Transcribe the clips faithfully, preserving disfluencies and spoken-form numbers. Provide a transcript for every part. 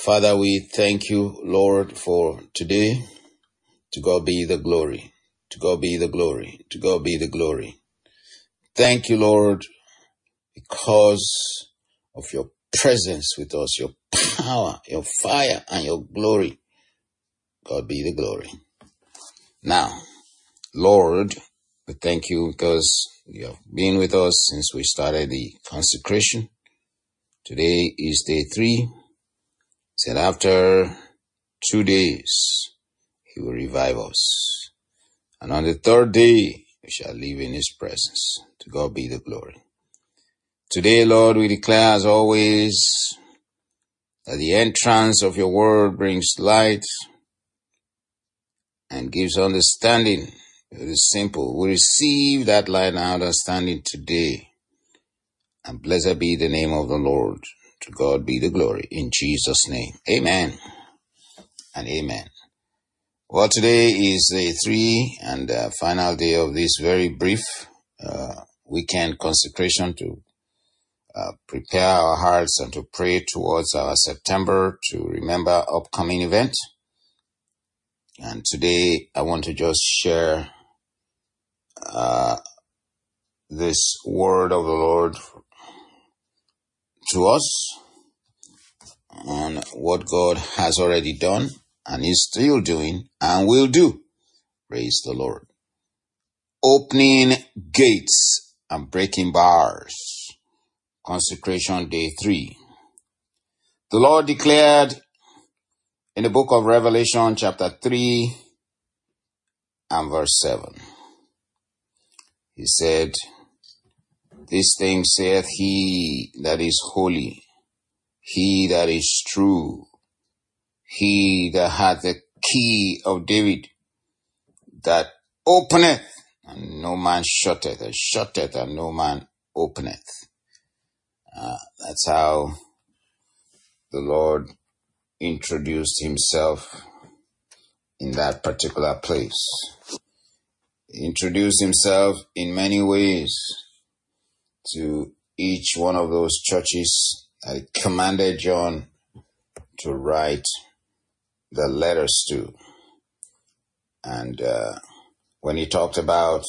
Father, we thank you, Lord, for today. To God be the glory. To God be the glory. To God be the glory. Thank you, Lord, because of your presence with us, your power, your fire, and your glory. God be the glory. Now, Lord, we thank you because you have been with us since we started the consecration. Today is day three. Said after two days, he will revive us. And on the third day, we shall live in his presence. To God be the glory. Today, Lord, we declare as always that the entrance of your word brings light and gives understanding. It is simple. We receive that light and understanding today. And blessed be the name of the Lord. To God be the glory. In Jesus' name. Amen and amen. Well, today is day three and uh, final day of this very brief uh, weekend consecration to uh, prepare our hearts and to pray towards our September to remember upcoming events. And today I want to just share uh, this word of the Lord to us on what God has already done and is still doing and will do. Praise the Lord. Opening gates and breaking bars. Consecration day three. The Lord declared in the book of Revelation chapter three and verse seven. He said, "This thing saith he that is holy, he that is true, he that hath the key of David, that openeth, and no man shutteth, and shutteth, and no man openeth." Uh, that's how the Lord introduced himself in that particular place. He introduced himself in many ways to each one of those churches that he commanded John to write the letters to. And uh, when he talked about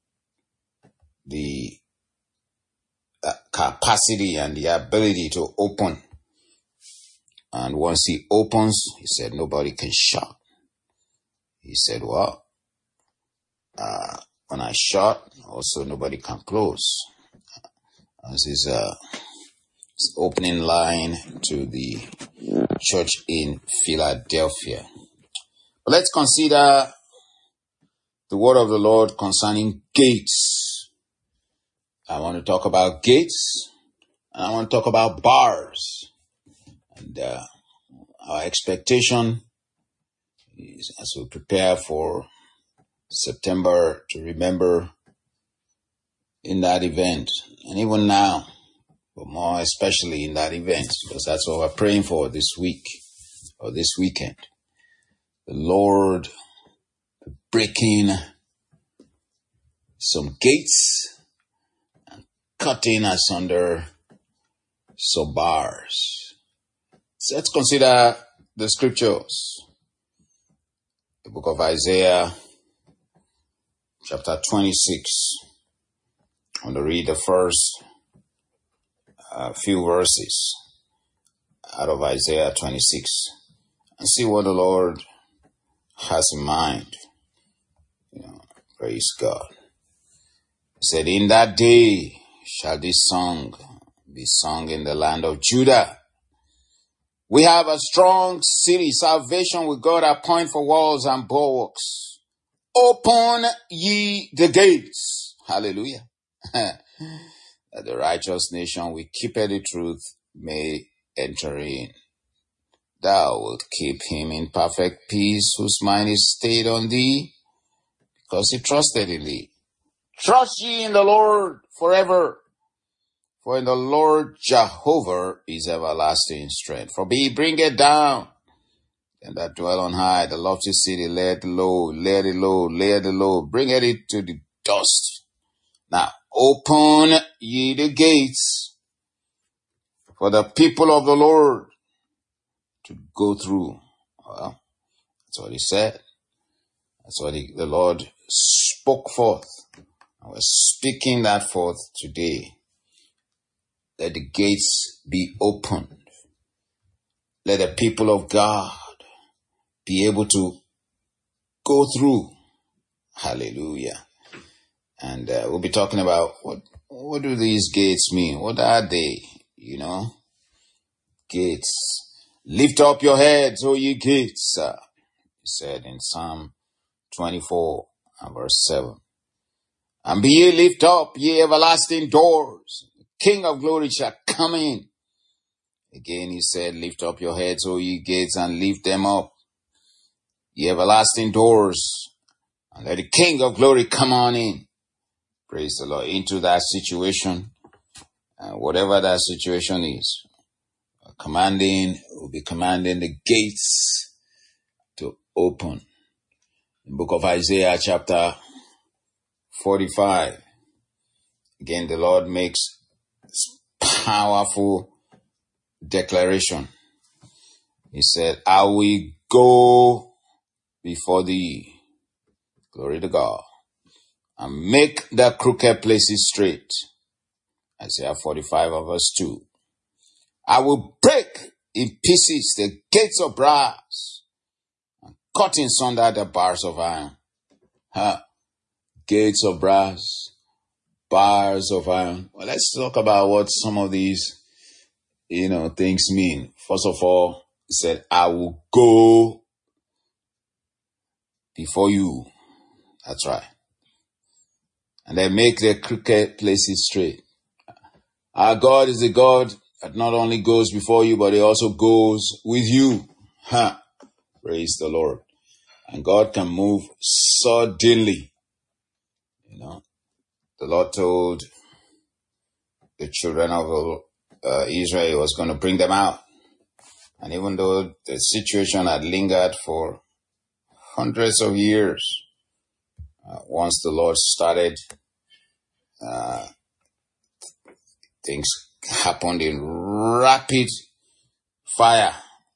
the uh, capacity and the ability to open, and once he opens, he said nobody can shut. He said, well, uh, when I shut, also nobody can close. This is a opening line to the church in Philadelphia. But let's consider the word of the Lord concerning gates. I want to talk about gates, and I want to talk about bars. And uh, our expectation is, as we prepare for September, to remember in that event, and even now, but more especially in that event, because that's what we're praying for this week or this weekend. The Lord breaking some gates and cutting asunder some bars. So let's consider the scriptures. The book of Isaiah, chapter twenty-six. I'm going to read the first uh, few verses out of Isaiah twenty-six and see what the Lord has in mind. You know, praise God. He said, "In that day shall this song be sung in the land of Judah. We have a strong city, salvation with God appoint for walls and bulwarks. Open ye the gates." Hallelujah. "That the righteous nation will keep the truth may enter in. Thou wilt keep him in perfect peace, whose mind is stayed on thee, because he trusted in thee. Trust ye in the Lord forever, for in the Lord Jehovah is everlasting strength. For he bringeth down them that dwell on high, the lofty city, laid low, laid it low, laid it low, bringeth it to the dust. Now open ye the gates for the people of the Lord to go through. Well, that's what he said. That's what he, the Lord spoke forth. And we're speaking that forth today. Let the gates be opened. Let the people of God be able to go through. Hallelujah. And uh, we'll be talking about what what do these gates mean? What are they? You know, gates. Lift up your heads, O ye gates, uh, he said in Psalm twenty-four and verse seven. And be ye lift up, ye everlasting doors. The King of glory shall come in. Again he said, lift up your heads, O ye gates, and lift them up, ye everlasting doors, and let the King of glory come on in. Praise the Lord. Into that situation, uh, whatever that situation is, uh, commanding, will be commanding the gates to open. In the book of Isaiah chapter forty-five, again the Lord makes this powerful declaration. He said, I will go before thee, glory to God, and make the crooked places straight. Isaiah forty-five verse two. I will break in pieces the gates of brass, and cut in sunder the bars of iron. Huh? Gates of brass, bars of iron. Well, let's talk about what some of these, you know, things mean. First of all, he said, I will go before you. That's right. And then make the crooked places straight. Our God is a God that not only goes before you, but he also goes with you. Huh? Praise the Lord. And God can move suddenly. You know, the Lord told the children of uh, Israel he was going to bring them out. And even though the situation had lingered for hundreds of years, uh, once the Lord started, uh, things happened in rapid fire,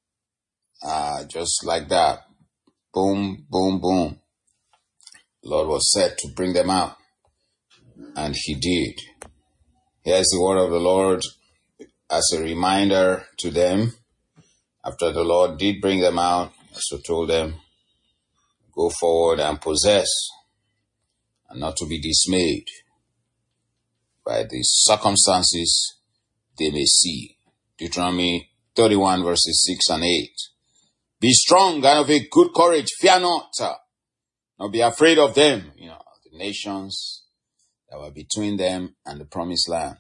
uh, just like that. Boom, boom, boom. The Lord was set to bring them out, and he did. Here's the word of the Lord as a reminder to them. After the Lord did bring them out, so told them, go forward and possess, and not to be dismayed by the circumstances they may see. Deuteronomy thirty-one verses six and eight. Be strong and of a good courage, fear not, nor be afraid of them. You know, the nations that were between them and the promised land.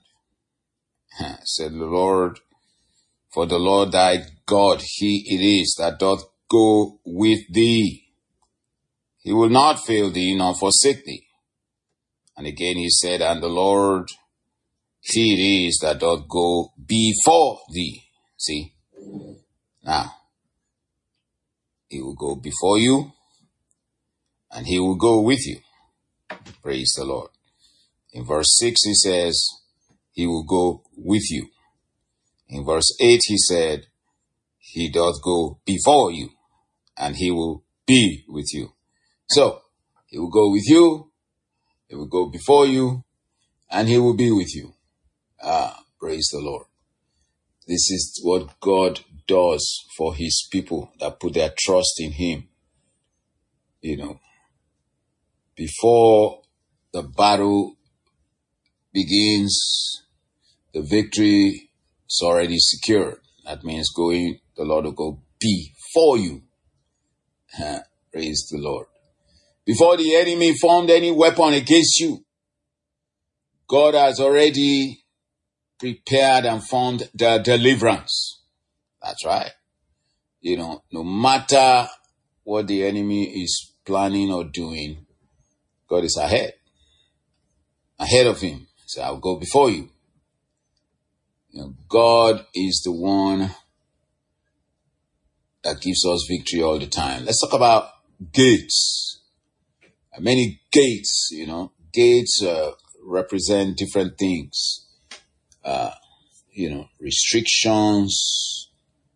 Said the Lord, for the Lord thy God, he it is that doth go with thee. He will not fail thee nor forsake thee. And again he said, and the Lord, he it is that doth go before thee. See? Now, he will go before you, and he will go with you. Praise the Lord. In verse six he says, he will go with you. In verse eight he said, he doth go before you, and he will be with you. So, he will go with you, he will go before you, and he will be with you. Ah, praise the Lord. This is what God does for his people that put their trust in him. You know, before the battle begins, the victory is already secured. That means going, the Lord will go before you. Praise the Lord. Before the enemy formed any weapon against you, God has already prepared and formed the deliverance. That's right. You know, no matter what the enemy is planning or doing, God is ahead. Ahead of him. So I'll go before you. You know, God is the one that gives us victory all the time. Let's talk about gates. Many gates, you know, gates uh, represent different things. Uh, you know, restrictions,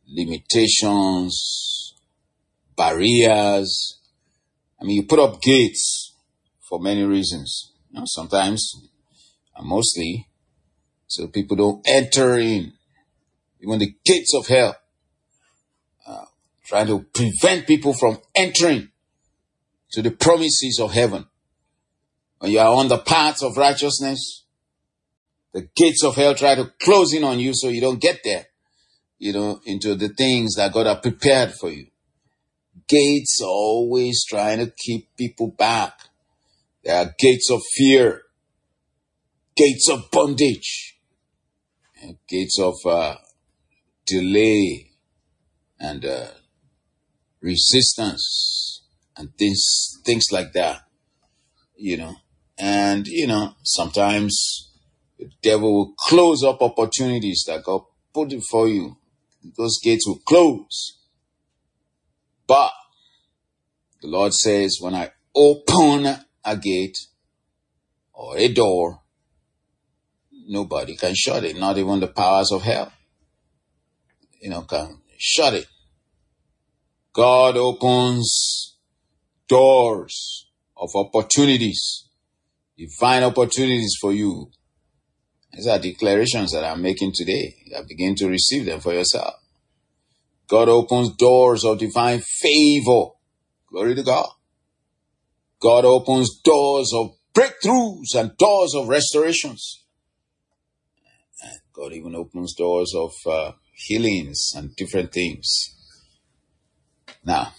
limitations, barriers. I mean, you put up gates for many reasons. You know, sometimes, and mostly, so people don't enter in. Even the gates of hell, uh, trying to prevent people from entering to the promises of heaven. When you are on the path of righteousness, the gates of hell try to close in on you so you don't get there, you know, into the things that God has prepared for you. Gates are always trying to keep people back. There are gates of fear, gates of bondage, and gates of uh, delay and uh, resistance and things, things like that, you know. And, you know, sometimes the devil will close up opportunities that God put before you. Those gates will close. But the Lord says, when I open a gate or a door, nobody can shut it. Not even the powers of hell, you know, can shut it. God opens doors of opportunities, divine opportunities for you. These are declarations that I'm making today. You begin to receive them for yourself. God opens doors of divine favor. Glory to God. God opens doors of breakthroughs and doors of restorations. And God even opens doors of uh, healings and different things. Now,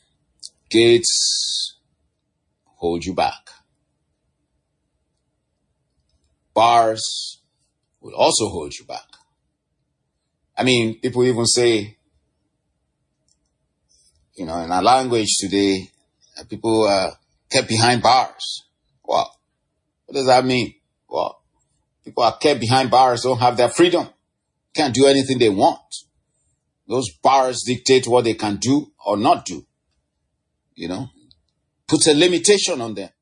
gates hold you back. Bars will also hold you back. I mean, people even say, you know, in our language today, people are kept behind bars. Well, what does that mean? Well, people are kept behind bars, don't have their freedom, can't do anything they want. Those bars dictate what they can do or not do. You know, puts a limitation on them.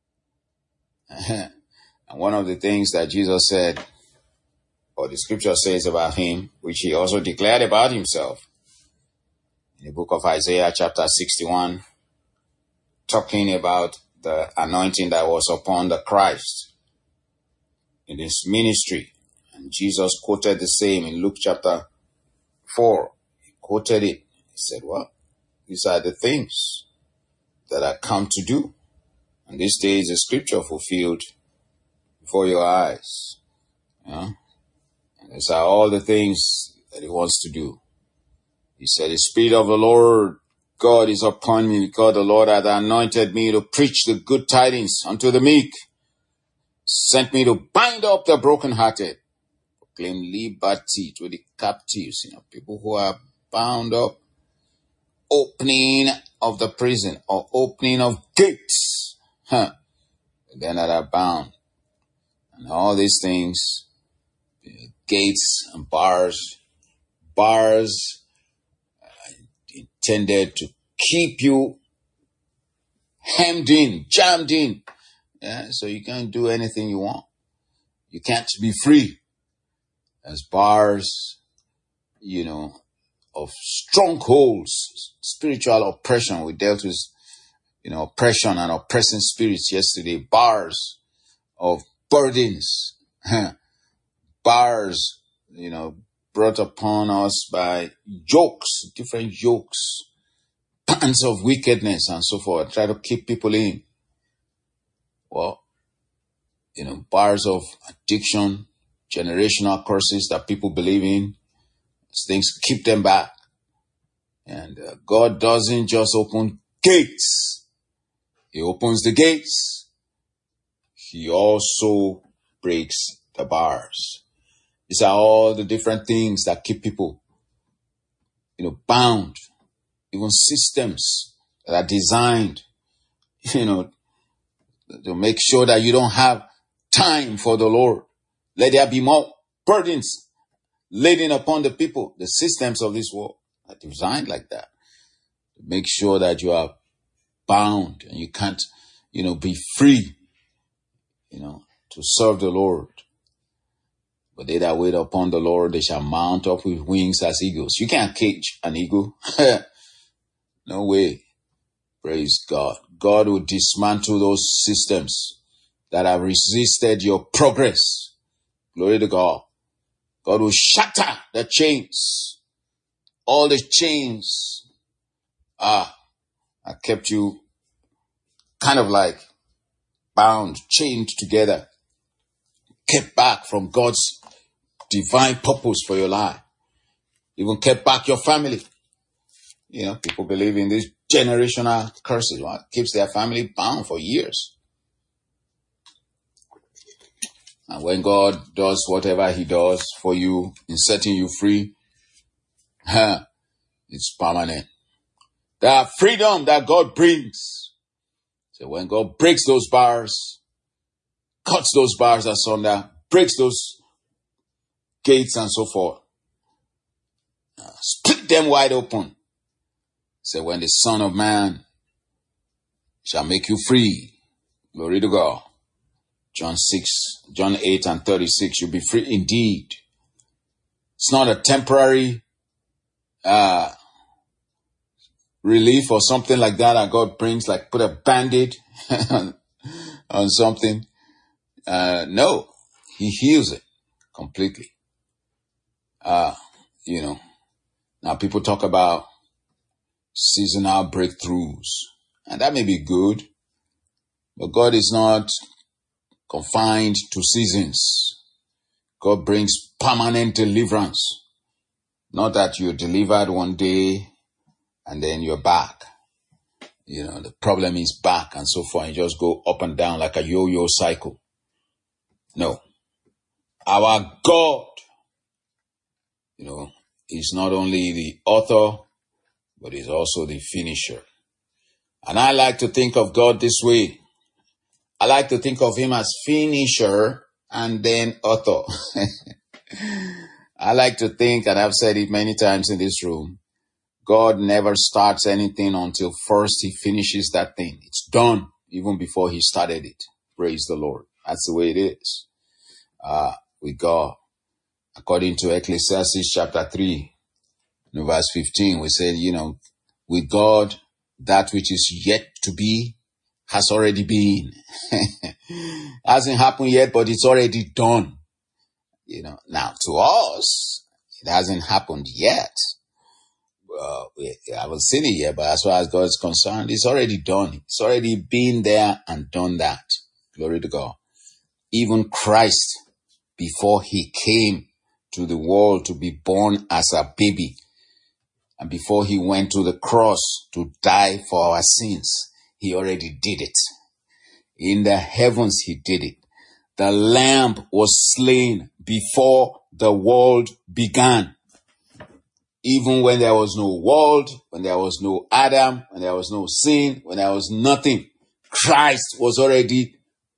And one of the things that Jesus said, or the scripture says about him, which he also declared about himself, in the book of Isaiah chapter sixty-one, talking about the anointing that was upon the Christ in his ministry. And Jesus quoted the same in Luke chapter four. He quoted it. He said, well, these are the things that I come to do. And this day is a scripture fulfilled before your eyes. You know? And these are all the things that he wants to do. He said, the Spirit of the Lord God is upon me, because the Lord hath anointed me to preach the good tidings unto the meek, sent me to bind up the brokenhearted, proclaim liberty to the captives, you know, people who are bound up, opening of the prison or opening of gates, huh? Then that are bound, and all these things, gates and bars, bars intended to keep you hemmed in, jammed in, yeah, so you can't do anything you want. You can't be free. As bars, you know, of strongholds, spiritual oppression. We dealt with, you know, oppression and oppressing spirits yesterday. Bars of burdens, bars, you know, brought upon us by yokes, different yokes, bands of wickedness and so forth. Try to keep people in. Well, you know, bars of addiction, generational curses that people believe in. Things keep them back. And uh, God doesn't just open gates. He opens the gates. He also breaks the bars. These are all the different things that keep people, you know, bound. Even systems that are designed, you know, to make sure that you don't have time for the Lord. Let there be more burdens laden upon the people. The systems of this world are designed like that. To make sure that you are bound and you can't, you know, be free, you know, to serve the Lord. But they that wait upon the Lord, they shall mount up with wings as eagles. You can't cage an eagle. No way. Praise God. God will dismantle those systems that have resisted your progress. Glory to God. God will shatter the chains. All the chains ah, have kept you kind of like bound, chained together, kept back from God's divine purpose for your life. Even kept back your family. You know, people believe in these generational curses. What keeps their family bound for years. And when God does whatever he does for you in setting you free, huh, it's permanent. That freedom that God brings. So when God breaks those bars, cuts those bars asunder, breaks those gates and so forth, uh, split them wide open. So when the Son of Man shall make you free, glory to God. John six, John eight and thirty-six, you'll be free indeed. It's not a temporary uh, relief or something like that that God brings, like put a band-aid on, on something. Uh, no, he heals it completely. Uh, you know, now people talk about seasonal breakthroughs, and that may be good, but God is not confined to seasons. God brings permanent deliverance. Not that you're delivered one day and then you're back. You know, the problem is back and so forth. You just go up and down like a yo-yo cycle. No. Our God, you know, is not only the author, but is also the finisher. And I like to think of God this way. I like to think of him as finisher and then author. I like to think, and I've said it many times in this room, God never starts anything until first he finishes that thing. It's done even before he started it. Praise the Lord. That's the way it is. Uh, with God. According to Ecclesiastes chapter three, verse fifteen, we said, you know, with God, that which is yet to be has already been. Hasn't happened yet, but it's already done. You know, now to us, it hasn't happened yet. Uh, we haven't seen it yet, but as far as God is concerned, it's already done. It's already been there and done that. Glory to God. Even Christ, before he came to the world to be born as a baby, and before he went to the cross to die for our sins, he already did it. In the heavens, he did it. The Lamb was slain before the world began. Even when there was no world, when there was no Adam, when there was no sin, when there was nothing, Christ was already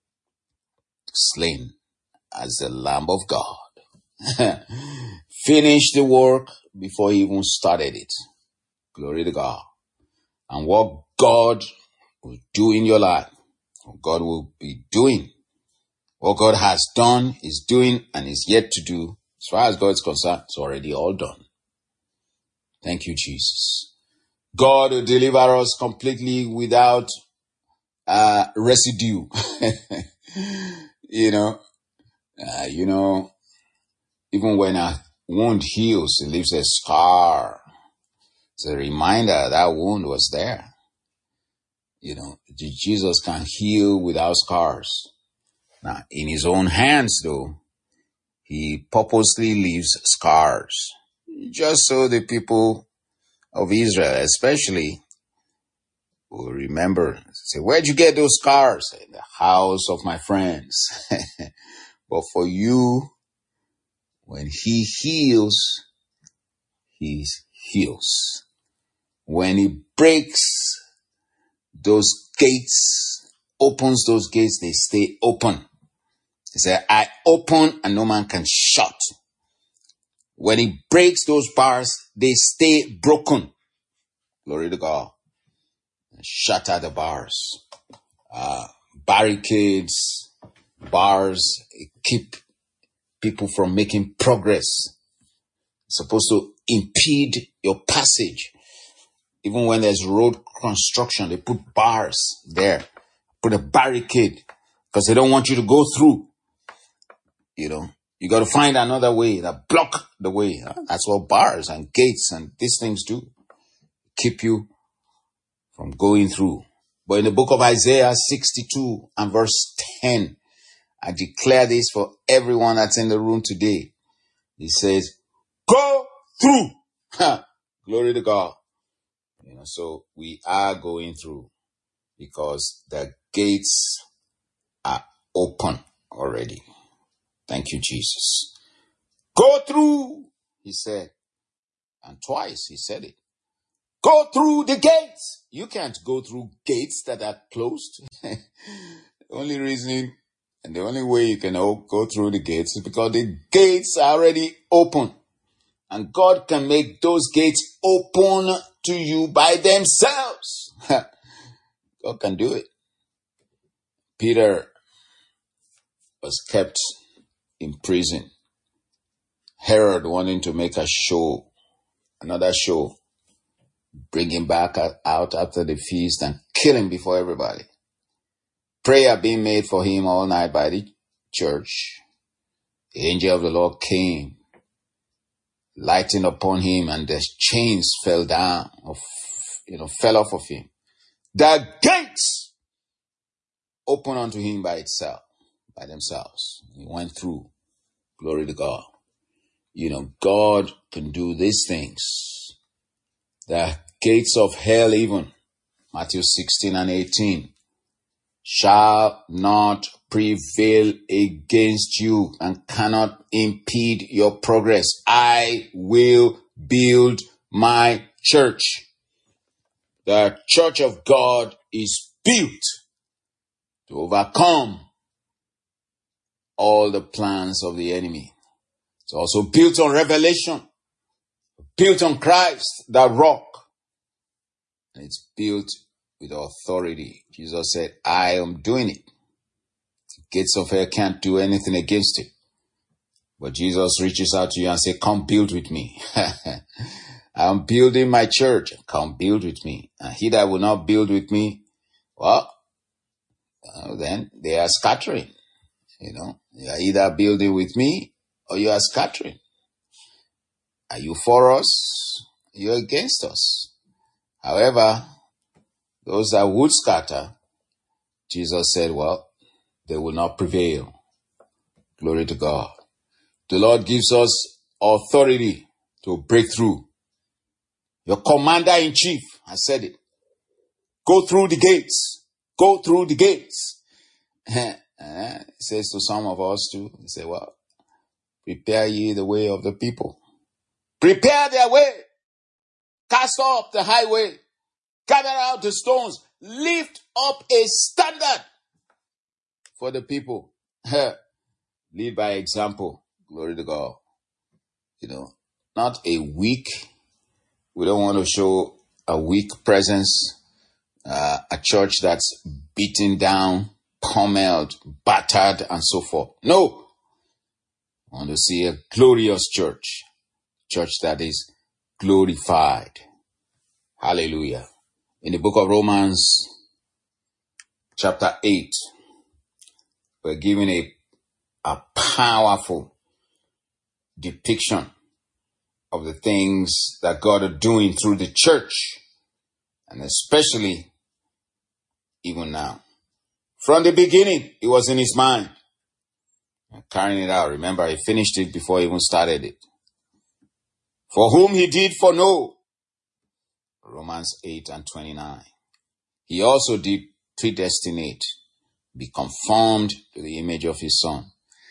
slain as the Lamb of God. Finished the work before he even started it. Glory to God. And what God will do in your life, what God will be doing, what God has done, is doing, and is yet to do, as far as God is concerned, it's already all done. Thank you, Jesus. God will deliver us completely without uh, residue. you know, uh, you know, even when a wound heals, it leaves a scar. It's a reminder that wound was there. You know, Jesus can heal without scars. Now, in his own hands, though, he purposely leaves scars. Just so the people of Israel, especially, will remember. Say, where'd you get those scars? In the house of my friends. But for you, when he heals, he heals. When he breaks those gates, opens those gates, they stay open. He said, I open and no man can shut. When he breaks those bars, they stay broken. Glory to God. Shatter the bars. Uh, barricades, bars, keep people from making progress. It's supposed to impede your passage. Even when there's road construction, they put bars there, put a barricade, because they don't want you to go through. You know, you got to find another way that block the way. That's what bars and gates and these things do. Keep you from going through. But in the book of Isaiah sixty-two and verse ten, I declare this for everyone that's in the room today. He says, go through. Glory to God. You know, so we are going through because the gates are open already. Thank you, Jesus. Go through, he said. And twice he said it. Go through the gates. You can't go through gates that are closed. The only reason and the only way you can go through the gates is because the gates are already open. And God can make those gates open to you by themselves. God can do it. Peter was kept in prison. Herod wanting to make a show, another show, bring him back out after the feast and kill him before everybody. Prayer being made for him all night by the church. The angel of the Lord came, lighting upon him, and the chains fell down, of, you know, fell off of him. The gates opened unto him by itself, by themselves. He went through. Glory to God. You know, God can do these things. The gates of hell even, Matthew sixteen and eighteen, shall not prevail against you and cannot impede your progress. I will build my church. The church of God is built to overcome all the plans of the enemy. It's also built on revelation, built on Christ, the rock. And it's built with authority. Jesus said, I am doing it. The gates of hell can't do anything against it. But Jesus reaches out to you and says, come build with me. I'm building my church. Come build with me. And he that will not build with me, well, uh, then they are scattering. You know, you are either building with me or you are scattering. Are you for us? You're against us. However, those that would scatter, Jesus said, well, they will not prevail. Glory to God. The Lord gives us authority to break through. Your commander-in-chief has said it. Go through the gates. Go through the gates. He says to some of us too, he said, well, prepare ye the way of the people. Prepare their way. Cast off the highway. Gather out the stones. Lift up a standard for the people. Lead by example. Glory to God. You know, not a weak. We don't want to show a weak presence. Uh, a church that's beaten down, pummeled, battered, and so forth. No. I want to see a glorious church. Church that is glorified. Hallelujah. In the book of Romans, chapter eight, we're given a, a powerful depiction of the things that God is doing through the church, and especially even now. From the beginning, it was in his mind. And carrying it out. Remember, he finished it before he even started it. For whom he did foreknow. Romans eight and twenty-nine. He also did predestinate, be conformed to the image of his son.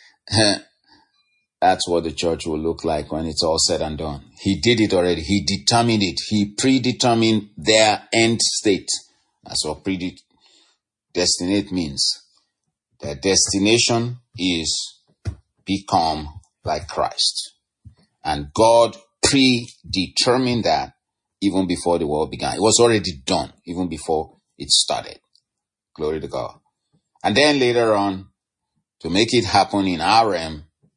That's what the church will look like when it's all said and done. He did it already. He determined it. He predetermined their end state. That's what predestinate means. Their destination is become like Christ. And God predetermined that even before the world began. It was already done even before it started. Glory to God. And then later on, to make it happen in our realm,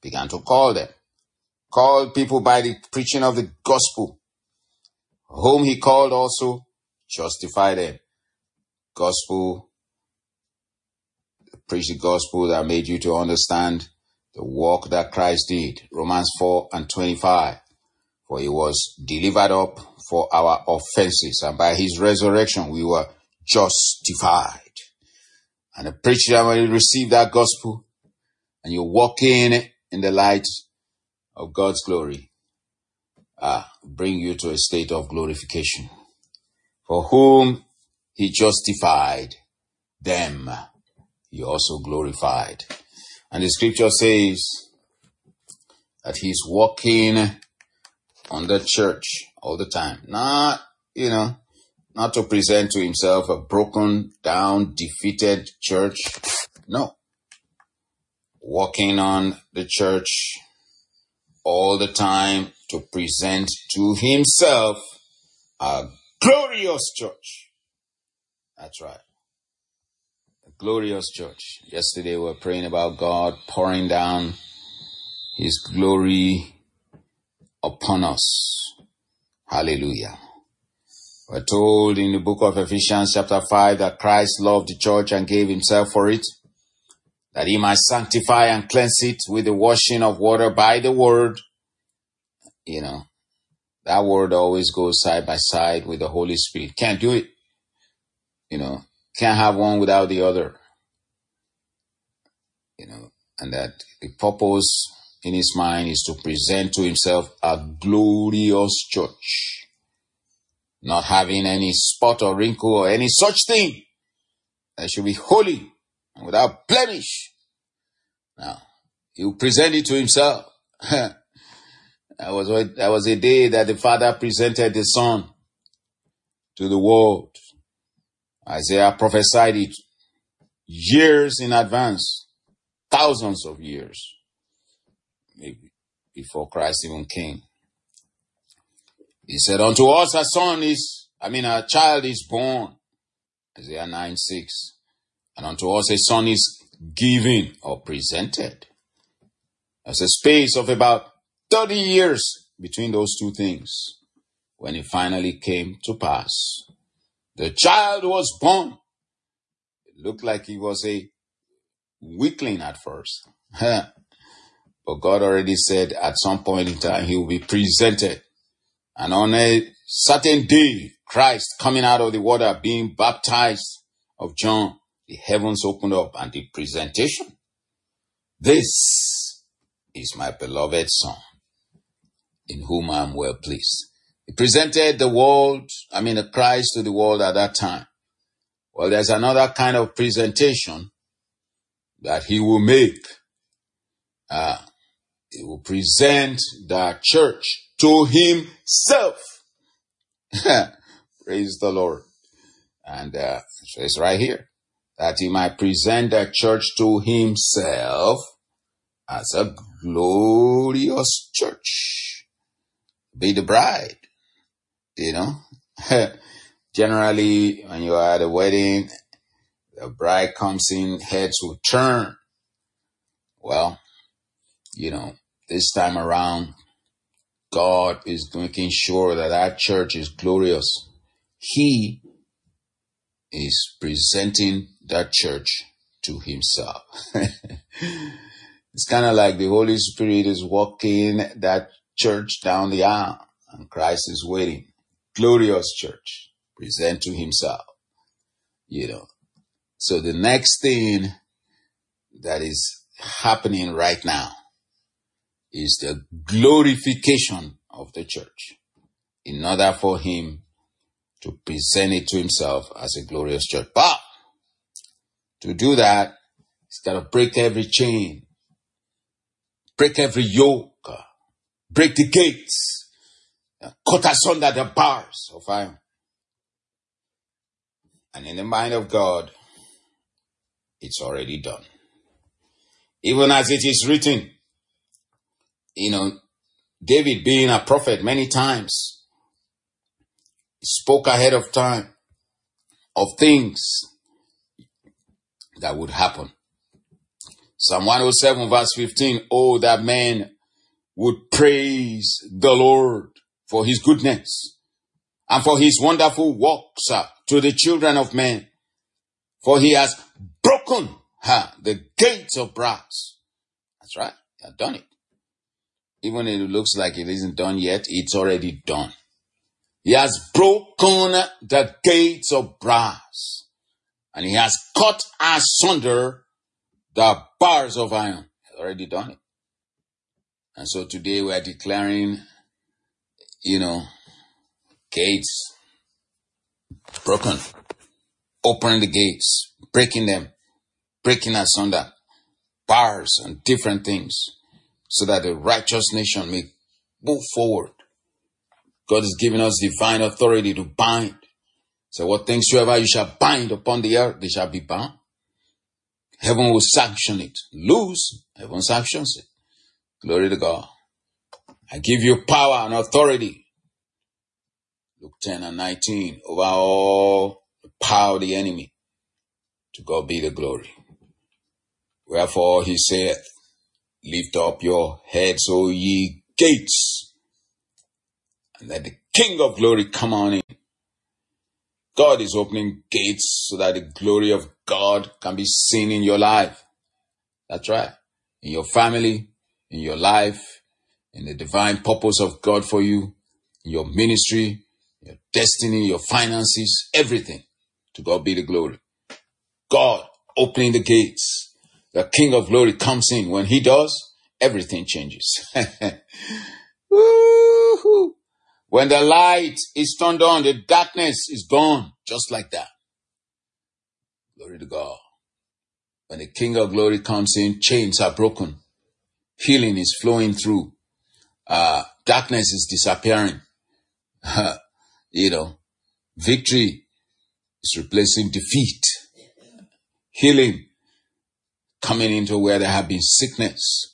began to call them. Called people by the preaching of the gospel. Whom he called also justified them. Gospel, preach the gospel that made you to understand the work that Christ did. Romans four and twenty-five. For he was delivered up for our offenses, and by his resurrection we were justified. And the preacher, when you receive that gospel and you walk in in the light of God's glory, ah, bring you to a state of glorification. For whom he justified, them he also glorified. And the scripture says that he's walking on the church all the time. Not, you know, not to present to himself a broken down, defeated church. No. Walking on the church all the time to present to himself a glorious church. That's right. A glorious church. Yesterday we were praying about God pouring down his glory upon us. Hallelujah. We're told in the book of Ephesians chapter five that Christ loved the church and gave himself for it, that he might sanctify and cleanse it with the washing of water by the word. You know, that word always goes side by side with the Holy Spirit. Can't do it. You know, can't have one without the other. You know, and that the purpose in his mind is to present to himself a glorious church, not having any spot or wrinkle or any such thing. That should be holy and without blemish. Now, he will present it to himself. that was that was a day that the Father presented the Son to the world. Isaiah prophesied it years in advance, thousands of years, maybe before Christ even came. He said, unto us a son is, I mean, a child is born. Isaiah nine six. And unto us a son is given or presented. There's a space of about thirty years between those two things when it finally came to pass. The child was born. It looked like he was a weakling at first. But God already said at some point in time he will be presented. And on a certain day, Christ coming out of the water, being baptized of John, the heavens opened up and the presentation. This is my beloved Son, in whom I am well pleased. He presented the world, I mean the Christ to the world at that time. Well, there's another kind of presentation that he will make. Uh, he will present the church to himself. Praise the Lord. And uh, so it's right here. That he might present the church to himself as a glorious church. Be the bride. You know. Generally, when you are at a wedding, the bride comes in, heads will turn. Well, you know, this time around, God is making sure that that church is glorious. He is presenting that church to himself. It's kind of like the Holy Spirit is walking that church down the aisle and Christ is waiting. Glorious church, present to himself. You know. So the next thing that is happening right now is the glorification of the church in order for him to present it to himself as a glorious church. But to do that, he's got to break every chain, break every yoke, break the gates, cut asunder the bars of iron. And in the mind of God, it's already done. Even as it is written, you know, David being a prophet many times, spoke ahead of time of things that would happen. Psalm one oh seven verse fifteen, oh, that man would praise the Lord for his goodness and for his wonderful works uh, to the children of men. For he has broken uh, the gates of brass. That's right. He has done it. Even if it looks like it isn't done yet, it's already done. He has broken the gates of brass, and he has cut asunder the bars of iron. He has already done it. And so today we are declaring, you know, gates broken, opening the gates, breaking them, breaking asunder bars and different things, so that the righteous nation may move forward. God has given us divine authority to bind. So what things soever you shall bind upon the earth, they shall be bound. Heaven will sanction it. Loose, heaven sanctions it. Glory to God. I give you power and authority. Luke ten and nineteen, over all the power of the enemy. To God be the glory. Wherefore he saith, lift up your heads, O ye gates, and let the King of glory come on in. God is opening gates so that the glory of God can be seen in your life. That's right. In your family, in your life, in the divine purpose of God for you, in your ministry, your destiny, your finances, everything. To God be the glory. God opening the gates. The King of glory comes in. When he does, everything changes. Woo-hoo. When the light is turned on, the darkness is gone. Just like that. Glory to God. When the King of glory comes in, chains are broken. Healing is flowing through. Uh, darkness is disappearing. You know, victory is replacing defeat. Healing coming into where there have been sickness.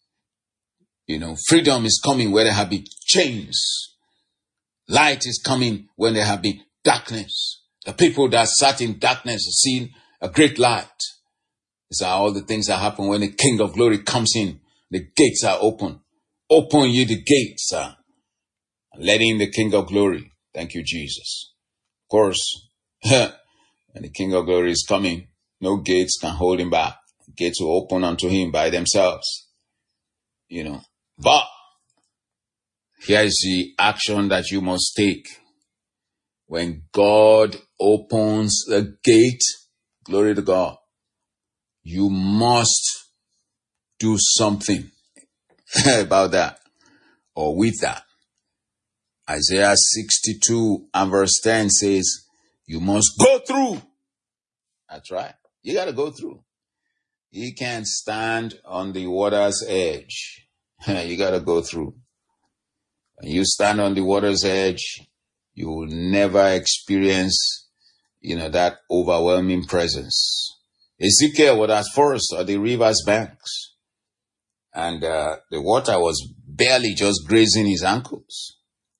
You know, freedom is coming where there have been chains. Light is coming when there have been darkness. The people that sat in darkness are seeing a great light. These are all the things that happen when the King of glory comes in. The gates are open. Open ye the gates, uh, and let in the King of glory. Thank you, Jesus. Of course, when the King of glory is coming, no gates can hold him back. The gates will open unto him by themselves. You know, but here is the action that you must take. When God opens the gate, glory to God, you must do something about that or with that. Isaiah sixty-two and verse ten says, you must go through. That's right. You got to go through. You can't stand on the water's edge. You got to go through. When you stand on the water's edge, you will never experience, you know, that overwhelming presence. Ezekiel was at first at the river's banks, and uh, the water was barely just grazing his ankles.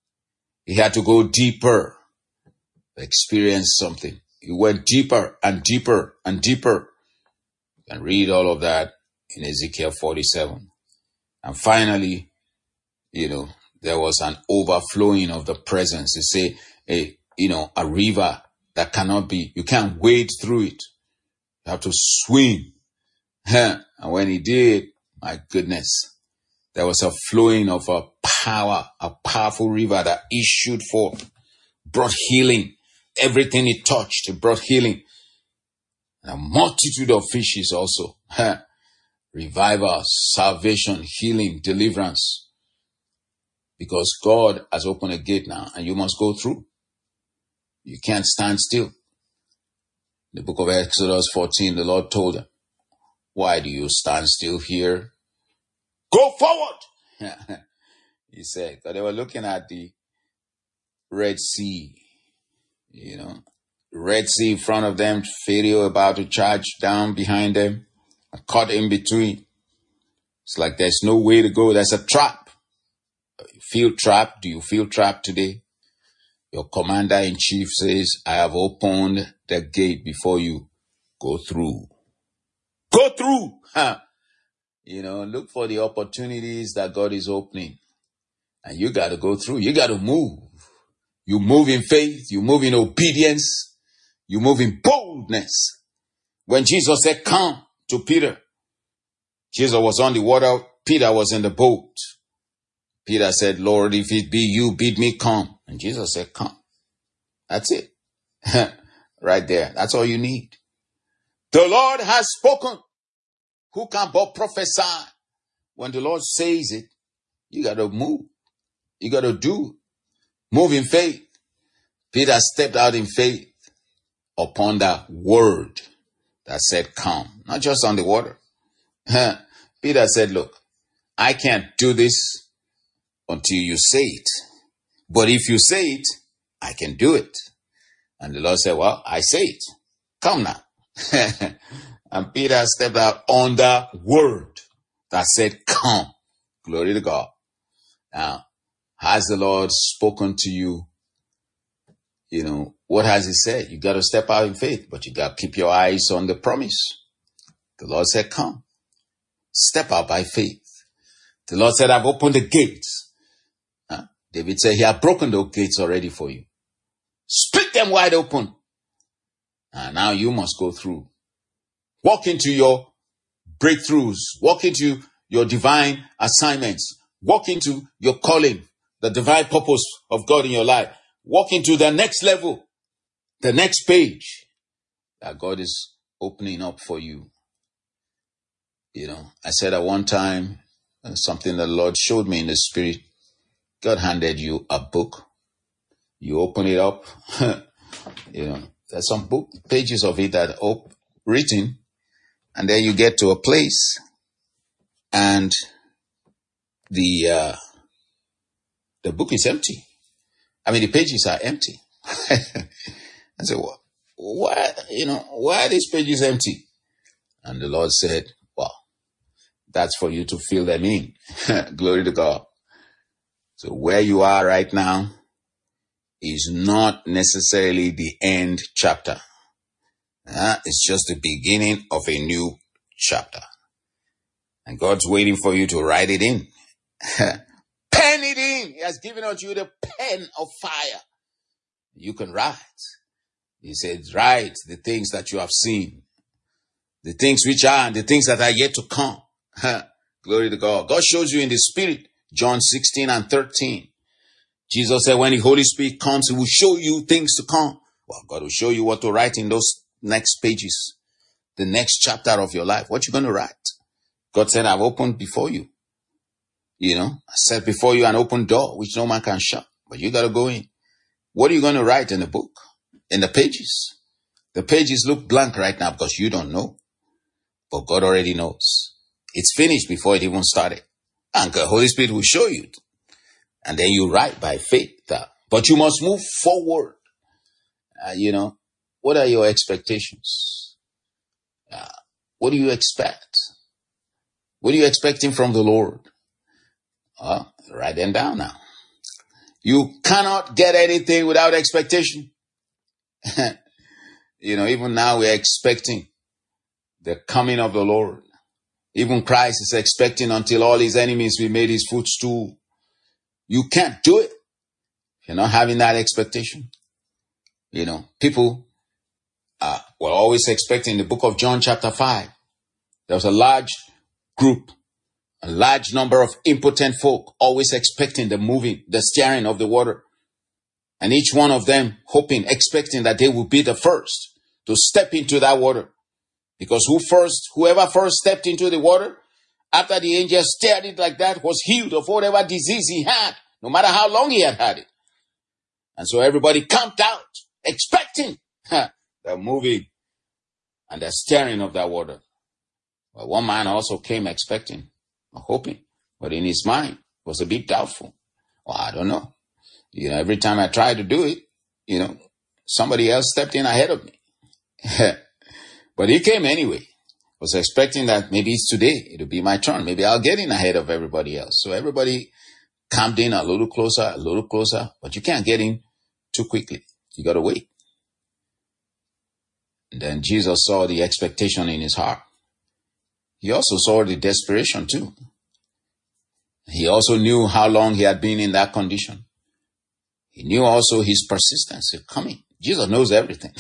He had to go deeper to experience something. He went deeper and deeper and deeper. You can read all of that in Ezekiel forty-seven. And finally, you know, there was an overflowing of the presence. They say, a, you know, a river that cannot be, you can't wade through it. You have to swim. And when he did, my goodness, there was a flowing of a power, a powerful river that issued forth, brought healing. Everything it touched, it brought healing. And a multitude of fishes also. Revival, salvation, healing, deliverance. Because God has opened a gate now and you must go through. You can't stand still. The book of Exodus fourteen, the Lord told them, why do you stand still here? Go forward! He said, because they were looking at the Red Sea. You know, Red Sea in front of them, Pharaoh about to charge down behind them, caught in between. It's like there's no way to go. There's a trap. You feel trapped? Do you feel trapped today? Your commander-in-chief says, I have opened the gate before you. Go through. Go through! Huh. You know, look for the opportunities that God is opening. And you got to go through. You got to move. You move in faith. You move in obedience. You move in boldness. When Jesus said, come to Peter, Jesus was on the water. Peter was in the boat. Peter said, Lord, if it be you, bid me come. And Jesus said, come. That's it. Right there. That's all you need. The Lord has spoken. Who can but prophesy? When the Lord says it, you got to move. You got to do. Move in faith. Peter stepped out in faith upon that word that said, come. Not just on the water. Peter said, look, I can't do this until you say it. But if you say it, I can do it. And the Lord said, well, I say it. Come now. And Peter stepped out on the word that said, come. Glory to God. Now, has the Lord spoken to you? You know, what has he said? You got to step out in faith, but you got to keep your eyes on the promise. The Lord said, come. Step out by faith. The Lord said, I've opened the gates. Huh? David said, he had broken those gates already for you. Split them wide open. And now you must go through. Walk into your breakthroughs. Walk into your divine assignments. Walk into your calling, the divine purpose of God in your life. Walk into the next level, the next page that God is opening up for you. You know, I said at one time, uh, something that the Lord showed me in the spirit. God handed you a book. You open it up. You know, there's some book pages of it that are written, and then you get to a place, and the uh, the book is empty. I mean, the pages are empty. I said, well, why, you know, why are these pages empty? And the Lord said, well, that's for you to fill them in. Glory to God. So where you are right now is not necessarily the end chapter. Uh, it's just the beginning of a new chapter. And God's waiting for you to write it in. Pen it in. He has given unto you the pen of fire. You can write. He said, write the things that you have seen. The things which are and the things that are yet to come. Glory to God. God shows you in the spirit. John sixteen and thirteen. Jesus said, when the Holy Spirit comes, he will show you things to come. Well, God will show you what to write in those next pages. The next chapter of your life. What you going to write? God said, I've opened before you. You know, I set before you an open door, which no man can shut. But you got to go in. What are you going to write in the book? In the pages? The pages look blank right now because you don't know. But God already knows. It's finished before it even started. And the Holy Spirit will show you. And then you write by faith. Uh, but you must move forward. Uh, you know, what are your expectations? Uh, what do you expect? What are you expecting from the Lord? Uh, write them down now. You cannot get anything without expectation. You know, even now we're expecting the coming of the Lord. Even Christ is expecting until all his enemies be made his footstool. You can't do it if you're not having that expectation. You know, people uh, were always expecting the book of John chapter five. There was a large group, a large number of impotent folk always expecting the moving, the stirring of the water. And each one of them hoping, expecting that they would be the first to step into that water. Because who first, whoever first stepped into the water, after the angel stirred it like that, was healed of whatever disease he had, no matter how long he had had it. And so everybody camped out, expecting huh, the moving and the stirring of that water. But one man also came expecting, or hoping, but in his mind was a bit doubtful. Well, I don't know. You know, every time I tried to do it, you know, somebody else stepped in ahead of me. But he came anyway. Was expecting that maybe it's today. It'll be my turn. Maybe I'll get in ahead of everybody else. So everybody camped in a little closer, a little closer, but you can't get in too quickly. You got to wait. And then Jesus saw the expectation in his heart. he also saw the desperation too. He also knew how long he had been in that condition. He knew also his persistence in coming. Jesus knows everything.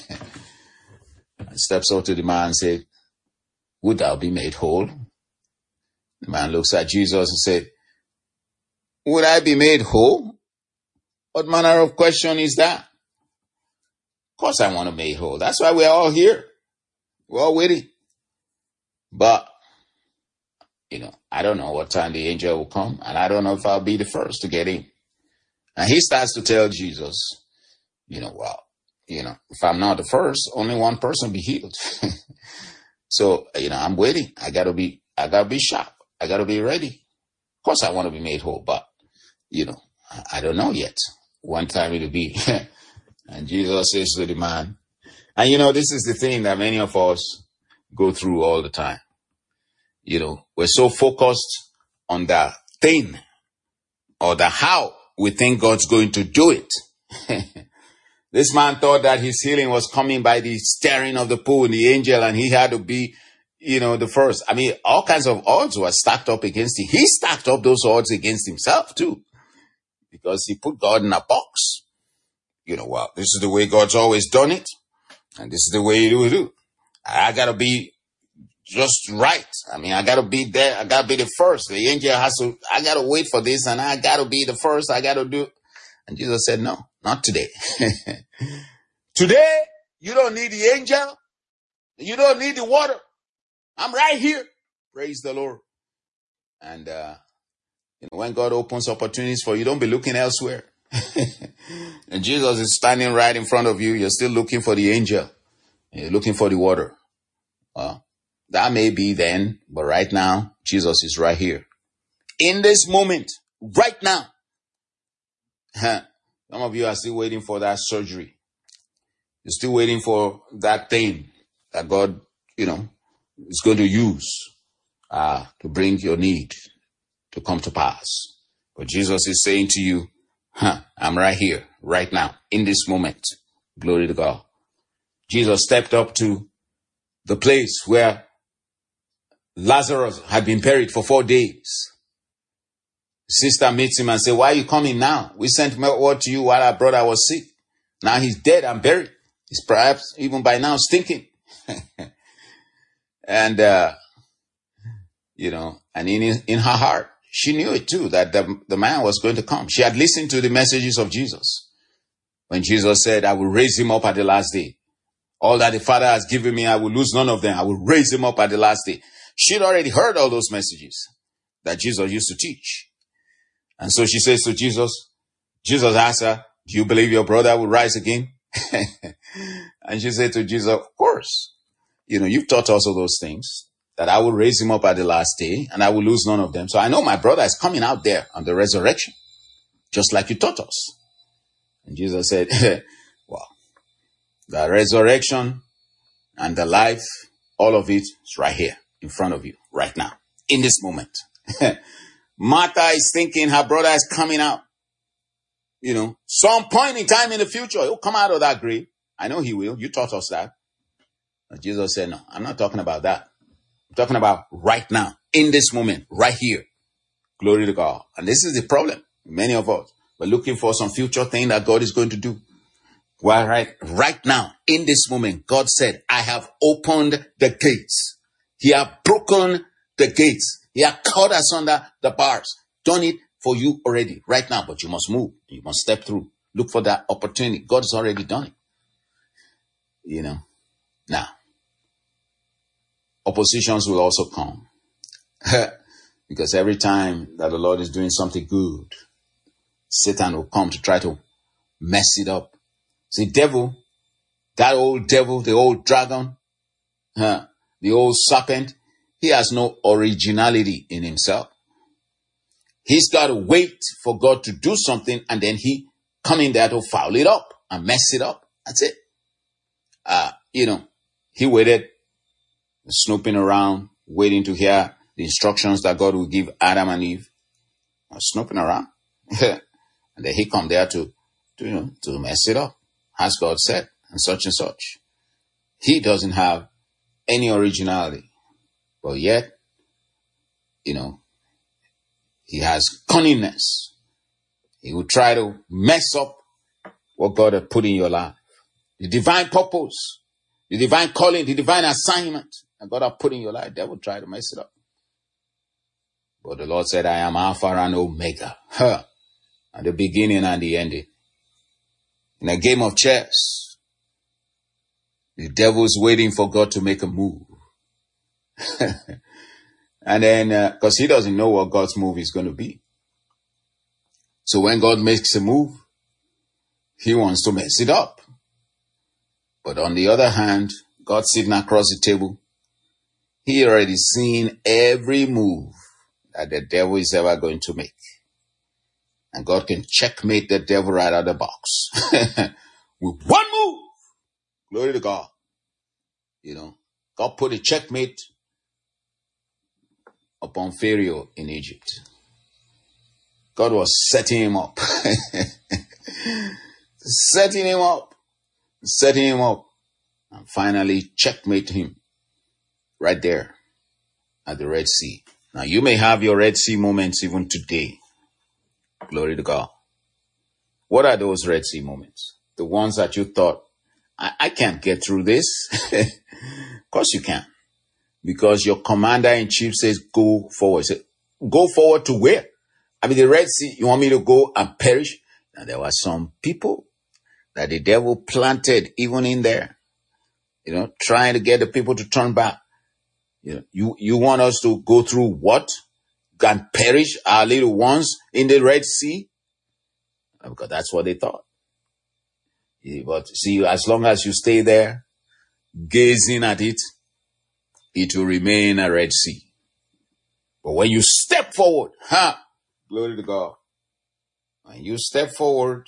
And steps up to the man and said, would thou be made whole? The man looks at Jesus and said, would I be made whole? What manner of question is that? Of course I want to be made whole. That's why we're all here. We're all waiting. But, you know, I don't know what time the angel will come, and I don't know if I'll be the first to get in. And he starts to tell Jesus, you know, well, you know, if I'm not the first, only one person be healed. So, you know, I'm waiting. I gotta be, I gotta be sharp. I gotta be ready. Of course I want to be made whole, but, you know, I don't know yet. One time it'll be. And Jesus says to the man, and you know, this is the thing that many of us go through all the time. You know, we're so focused on the thing or the how we think God's going to do it. This man thought that his healing was coming by the stirring of the pool and the angel, and he had to be, you know, the first. I mean, all kinds of odds were stacked up against him. He stacked up those odds against himself too, because he put God in a box. You know, well, this is the way God's always done it, and this is the way you do it. I gotta be just right. I mean, I gotta be there. I gotta be the first. The angel has to, I gotta wait for this, and I gotta be the first. I gotta do. And Jesus said, no, not today. Today, you don't need the angel. You don't need the water. I'm right here. Praise the Lord. And, uh, you know, when God opens opportunities for you, don't be looking elsewhere. And Jesus is standing right in front of you. You're still looking for the angel. You're looking for the water. Well, that may be then, but right now, Jesus is right here. In this moment, right now. Some of you are still waiting for that surgery. You're still waiting for that thing that God, you know, is going to use uh, to bring your need to come to pass. But Jesus is saying to you, huh, I'm right here, right now, in this moment. Glory to God. Jesus stepped up to the place where Lazarus had been buried for four days. Sister meets him and says, why are you coming now? We sent word to you while our brother was sick. Now he's dead and buried. He's perhaps even by now stinking. And, uh, you know, and in, in her heart, she knew it too, that the, the man was going to come. She had listened to the messages of Jesus. When Jesus said, I will raise him up at the last day. All that the Father has given me, I will lose none of them. I will raise him up at the last day. She'd already heard all those messages that Jesus used to teach. And so she says to Jesus, Jesus asked her, do you believe your brother will rise again? And she said to Jesus, of course. You know, you've taught us all those things, that I will raise him up at the last day and I will lose none of them. So I know my brother is coming out there on the resurrection, just like you taught us. And Jesus said, well, the resurrection and the life, all of it is right here in front of you, right now, in this moment. Martha is thinking her brother is coming out. You know, some point in time in the future, he'll come out of that grave. I know he will. You taught us that. But Jesus said, no, I'm not talking about that. I'm talking about right now, in this moment, right here. Glory to God. And this is the problem. Many of us, we're looking for some future thing that God is going to do. Well, right, right now, in this moment, God said, I have opened the gates. He has broken the gates. He has cut us under the bars. Done it for you already, right now. But you must move. You must step through. Look for that opportunity. God has already done it. You know. Now, oppositions will also come. Because every time that the Lord is doing something good, Satan will come to try to mess it up. See, devil, that old devil, the old dragon, huh, the old serpent, he has no originality in himself. He's got to wait for God to do something, and then he come in there to foul it up and mess it up. That's it. Uh, you know, he waited, snooping around, waiting to hear the instructions that God will give Adam and Eve. Snooping around. And then he come there to, to, you know, to mess it up. As God said, and such and such. He doesn't have any originality. But yet, you know, he has cunningness. He will try to mess up what God has put in your life. The divine purpose, the divine calling, the divine assignment that God has put in your life, the devil try to mess it up. But the Lord said, I am Alpha and Omega, huh, and the beginning and the ending. In a game of chess, the devil is waiting for God to make a move. And then, because uh, he doesn't know what God's move is going to be. So when God makes a move, he wants to mess it up. But on the other hand, God sitting across the table, he already seen every move that the devil is ever going to make. And God can checkmate the devil right out of the box. With one move. Glory to God. You know, God put a checkmate upon Pharaoh in Egypt. God was setting him up. setting him up. Setting him up. And finally checkmate him right there at the Red Sea. Now you may have your Red Sea moments even today. Glory to God. What are those Red Sea moments? The ones that you thought, I, I can't get through this. Of course you can. Because your commander-in-chief says, go forward. Say, go forward to where? I mean, the Red Sea, you want me to go and perish? Now, there were some people that the devil planted even in there, you know, trying to get the people to turn back. You know, you, you want us to go through what? And perish our little ones in the Red Sea? Because that's what they thought. But see, as long as you stay there, gazing at it, it will remain a Red Sea. But when you step forward, ha, huh, glory to God. When you step forward,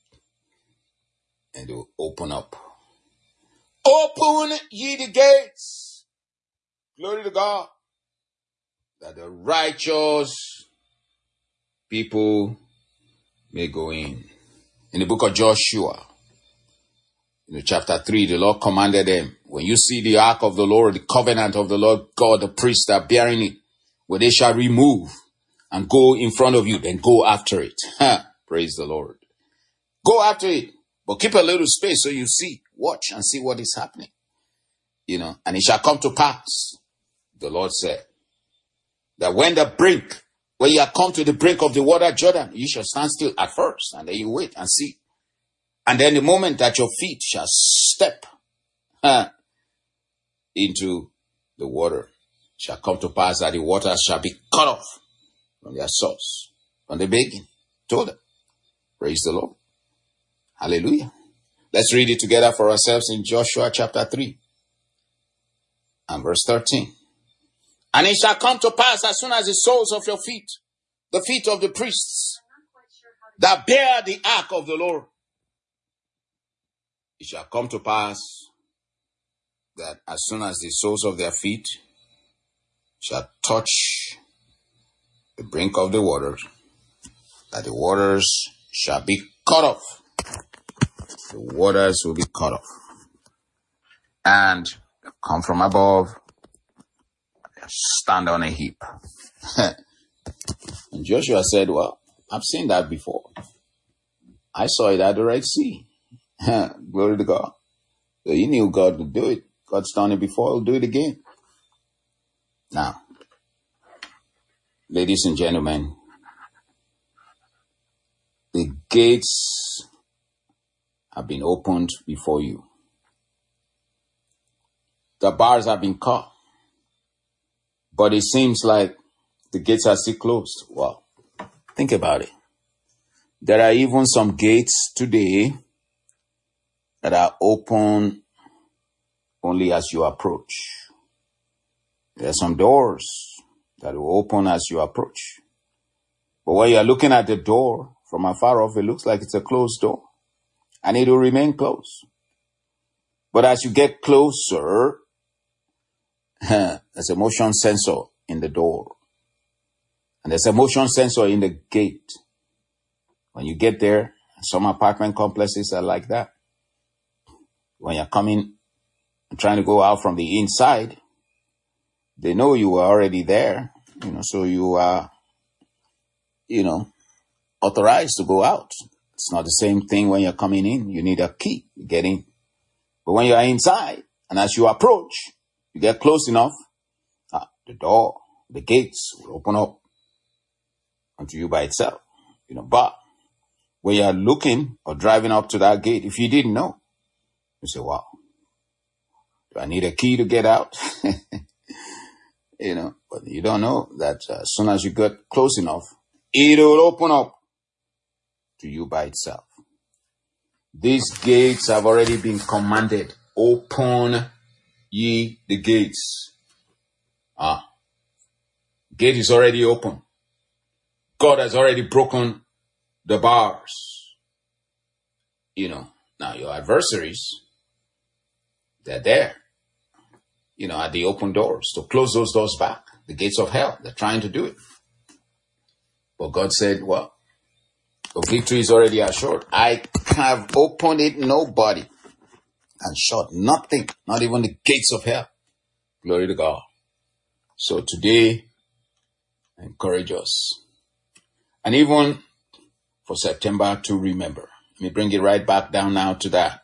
and it will open up. Open ye the gates. Glory to God. That the righteous people may go in. In the book of Joshua, in chapter three, the Lord commanded them, when you see the ark of the Lord, the covenant of the Lord God, the priests are bearing it, where they shall remove and go in front of you, then go after it. Praise the Lord. Go after it, but keep a little space so you see, watch and see what is happening. You know, and it shall come to pass, the Lord said, that when the brink, when you have come to the brink of the water Jordan, you shall stand still at first, and then you wait and see. And then the moment that your feet shall step huh, into the water, shall come to pass that the waters shall be cut off from their source, from the beginning. Told them. Praise the Lord. Hallelujah. Let's read it together for ourselves in Joshua chapter three and verse thirteen. And it shall come to pass as soon as the soles of your feet, the feet of the priests that bear the ark of the Lord, it shall come to pass that as soon as the soles of their feet shall touch the brink of the waters, that the waters shall be cut off. The waters will be cut off. And come from above, stand on a heap. And Joshua said, well, I've seen that before. I saw it at the Red Sea. Glory to God. So you knew God would do it. God's done it before. He'll do it again. Now, ladies and gentlemen, the gates have been opened before you. The bars have been cut. But it seems like the gates are still closed. Well, think about it. There are even some gates today that are open only as you approach. There are some doors that will open as you approach. But when you are looking at the door from afar off, it looks like it's a closed door. And it will remain closed. But as you get closer, there's a motion sensor in the door. And there's a motion sensor in the gate. When you get there, some apartment complexes are like that. When you're coming and trying to go out from the inside, They know you were already there, you know, so you are, you know, authorized to go out. It's not the same thing when you're coming in. You need a key to get in. But when you are inside, and as you approach, you get close enough, ah, the door, the gates will open up unto you by itself. You know, but when you are looking or driving up to that gate, if you didn't know, you say, wow, do I need a key to get out? You know, but you don't know that uh, as soon as you get close enough, it will open up to you by itself. These gates have already been commanded. Open ye the gates. Ah, gate is already open. God has already broken the bars. You know, now your adversaries, they're there, you know, at the open doors to close those doors back, the gates of hell. They're trying to do it. But God said, well, the victory is already assured. I have opened it, nobody, and shut nothing, not even the gates of hell. Glory to God. So today, I encourage us. And even for September to remember. Let me bring it right back down now to that.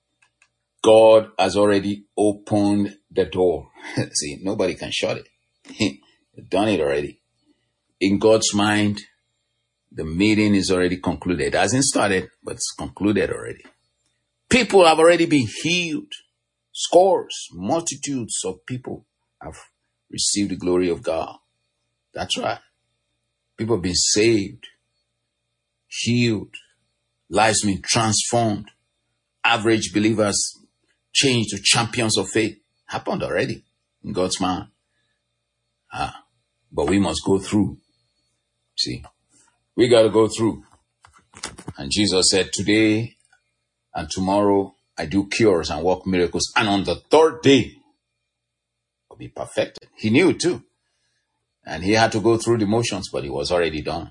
God has already opened the door. See, nobody can shut it. He's done it already. In God's mind, the meeting is already concluded. It hasn't started, but it's concluded already. People have already been healed. Scores, multitudes of people have received the glory of God. That's right. People have been saved, healed, lives been transformed. Average believers changed to champions of faith. Happened already in God's mind. Ah, but we must go through. See, we got to go through. And Jesus said, today and tomorrow I do cures and work miracles. And on the third day, I'll be perfected. He knew it too. And he had to go through the motions, but it was already done.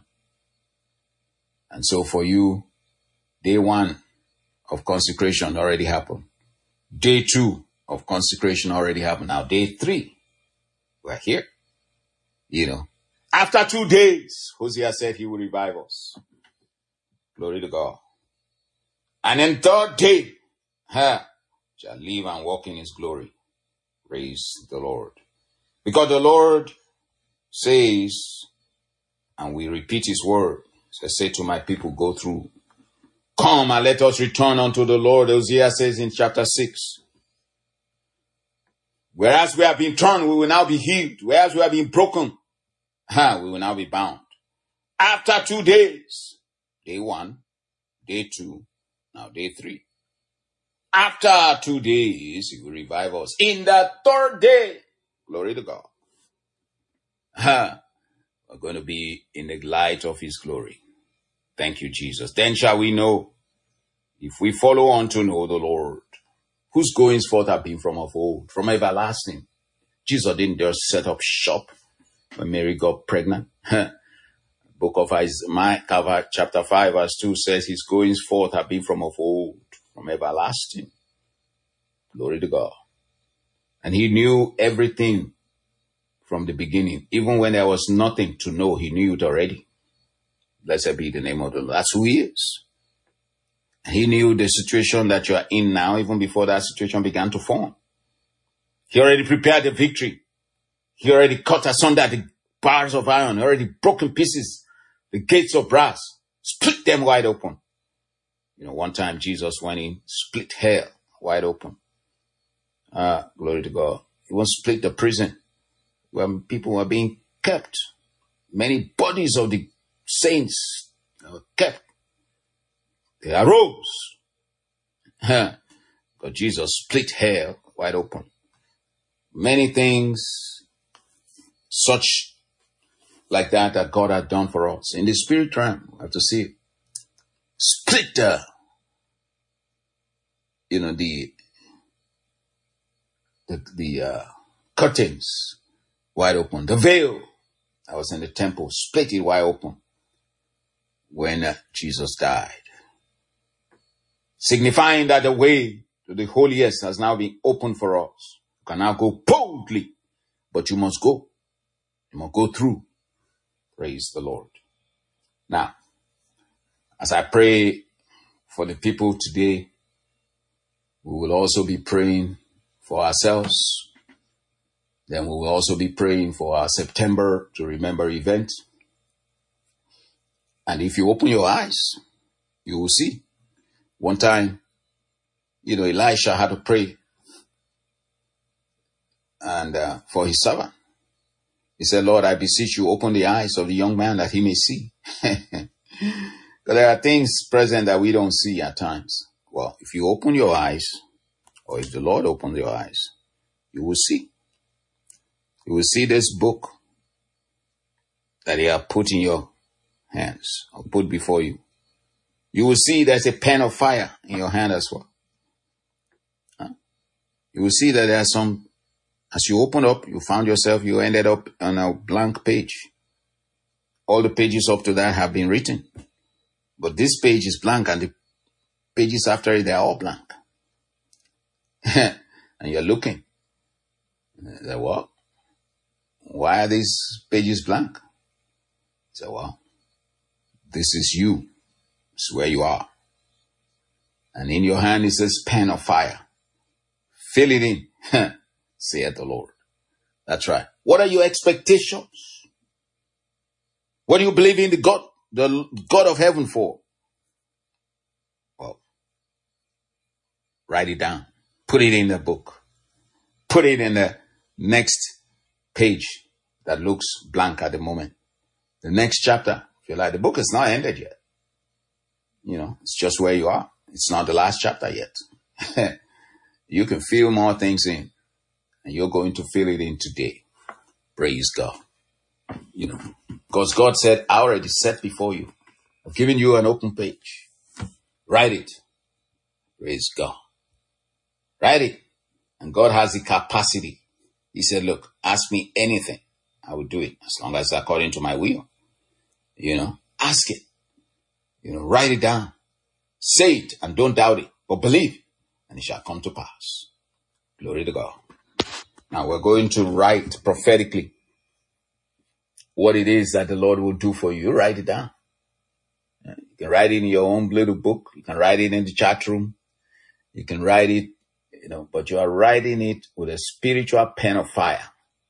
And so for you, day one of consecration already happened. Day two of consecration already happened. Now day three, we're here. You know, after two days, Hosea said he will revive us. Glory to God. And then third day, huh, shall live and walk in his glory. Praise the Lord. Because the Lord says, and we repeat his word, says, say to my people, go through. Come and let us return unto the Lord. Hosea says in chapter six. Whereas we have been turned, we will now be healed. Whereas we have been broken, huh, we will now be bound. After two days, day one, day two, now day three. After two days, he will revive us. In the third day, glory to God, huh, we're going to be in the light of his glory. Thank you, Jesus. Then shall we know, if we follow on to know the Lord, whose goings forth have been from of old, from everlasting. Jesus didn't just set up shop when Mary got pregnant. Book of Isaiah, chapter five, verse two says, his goings forth have been from of old, from everlasting. Glory to God. And he knew everything from the beginning. Even when there was nothing to know, he knew it already. Blessed be the name of the Lord. That's who he is. He knew the situation that you are in now, even before that situation began to form. He already prepared the victory. He already cut asunder the bars of iron, already broken pieces, the gates of brass, split them wide open. You know, one time Jesus went in, split hell wide open. Ah, glory to God. He won't split the prison where people were being kept. Many bodies of the saints were kept. They arose. But Jesus split hell wide open. Many things such like that that God had done for us. In the spirit realm, we have to see it. Split the, you know, the, the, the uh, curtains wide open. The veil that was in the temple, split it wide open when uh, Jesus died. Signifying that the way to the holiest has now been opened for us. We can now go boldly but you must go. You must go through. Praise the Lord. Now, as I pray for the people today, we will also be praying for ourselves. Then we will also be praying for our September to Remember event. And if you open your eyes, you will see. One time, you know, Elisha had to pray and uh, for his servant. He said, Lord, I beseech you, open the eyes of the young man that he may see. Because there are things present that we don't see at times. Well, if you open your eyes, or if the Lord opens your eyes, you will see. You will see this book that he has put in your hands, or put before you. You will see there's a pen of fire in your hand as well. Huh? You will see that there's some, as you open up, you found yourself, you ended up on a blank page. All the pages up to that have been written. But this page is blank, and the pages after it, they're all blank. And you're looking. Say, well, why are these pages blank? Say, well, this is you. It's where you are. And in your hand is this pen of fire. Fill it in, saith the Lord. That's right. What are your expectations? What do you believe in the God, the God of heaven for? Well, write it down. Put it in the book. Put it in the next page that looks blank at the moment. The next chapter, if you like, the book is not ended yet. You know, it's just where you are. It's not the last chapter yet. You can fill more things in, and you're going to fill it in today. Praise God. You know, because God said, I already set before you. I've given you an open page. Write it. Praise God. Write it. And God has the capacity. He said, look, ask me anything. I will do it as long as it's according to my will. You know, ask it. You know, write it down. Say it and don't doubt it, but believe, and it shall come to pass. Glory to God. Now we're going to write prophetically what it is that the Lord will do for you. You write it down. You can write it in your own little book. You can write it in the chat room. You can write it, you know, but you are writing it with a spiritual pen of fire.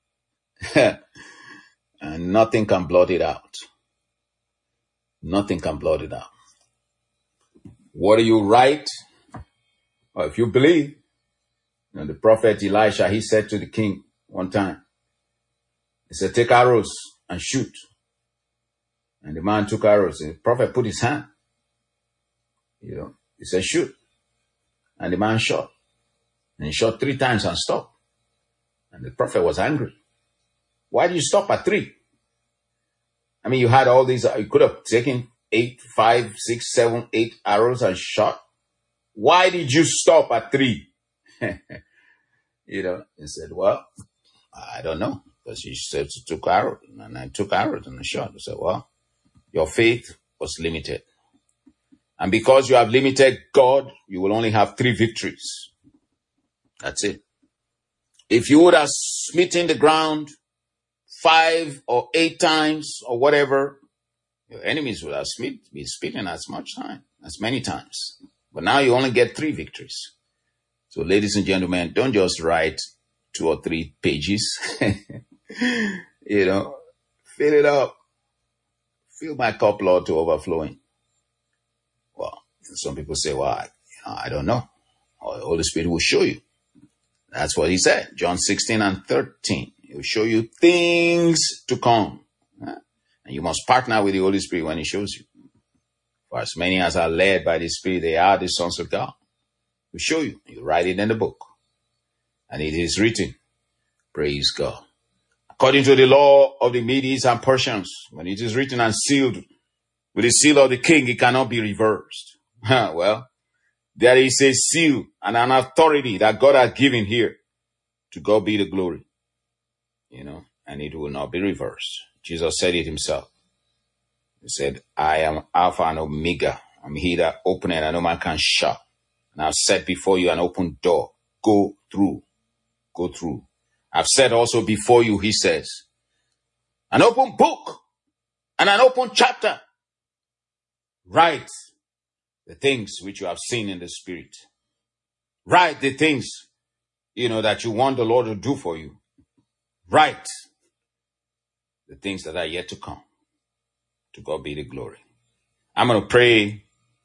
And nothing can blot it out. Nothing can blot it out. What do you write? Or if you believe, you know, the prophet Elisha, he said to the king one time, he said, take arrows and shoot. And the man took arrows. And the prophet put his hand. You know, he said, shoot. And the man shot. And he shot three times and stopped. And the prophet was angry. Why did you stop at three? I mean, you had all these, you could have taken eight, five, six, seven, eight arrows and shot. Why did you stop at three? You know, he said, well, I don't know. Because he said to took arrows, and I took arrows and I shot. He said, well, your faith was limited. And because you have limited God, you will only have three victories. That's it. If you would have smitten the ground five or eight times or whatever, your enemies would have smit, been smitten as much time, as many times. But now you only get three victories. So ladies and gentlemen, don't just write two or three pages. You know, fill it up. Fill my cup, Lord, to overflowing. Well, some people say, well, I, I don't know. Or the Holy Spirit will show you. That's what he said. John sixteen and thirteen. He will show you things to come. And you must partner with the Holy Spirit when he shows you. For as many as are led by the Spirit, they are the sons of God. He will show you. You write it in the book. And it is written. Praise God. According to the law of the Medes and Persians, when it is written and sealed with the seal of the king, it cannot be reversed. Well, there is a seal and an authority that God has given here. To God be the glory. You know, and it will not be reversed. Jesus said it himself. He said, I am Alpha and Omega. I'm he that openeth and no man can shut. And I've set before you an open door. Go through. Go through. I've said also before you, he says, an open book and an open chapter. Write the things which you have seen in the spirit. Write the things, you know, that you want the Lord to do for you. Write the things that are yet to come. To God be the glory. I'm going to pray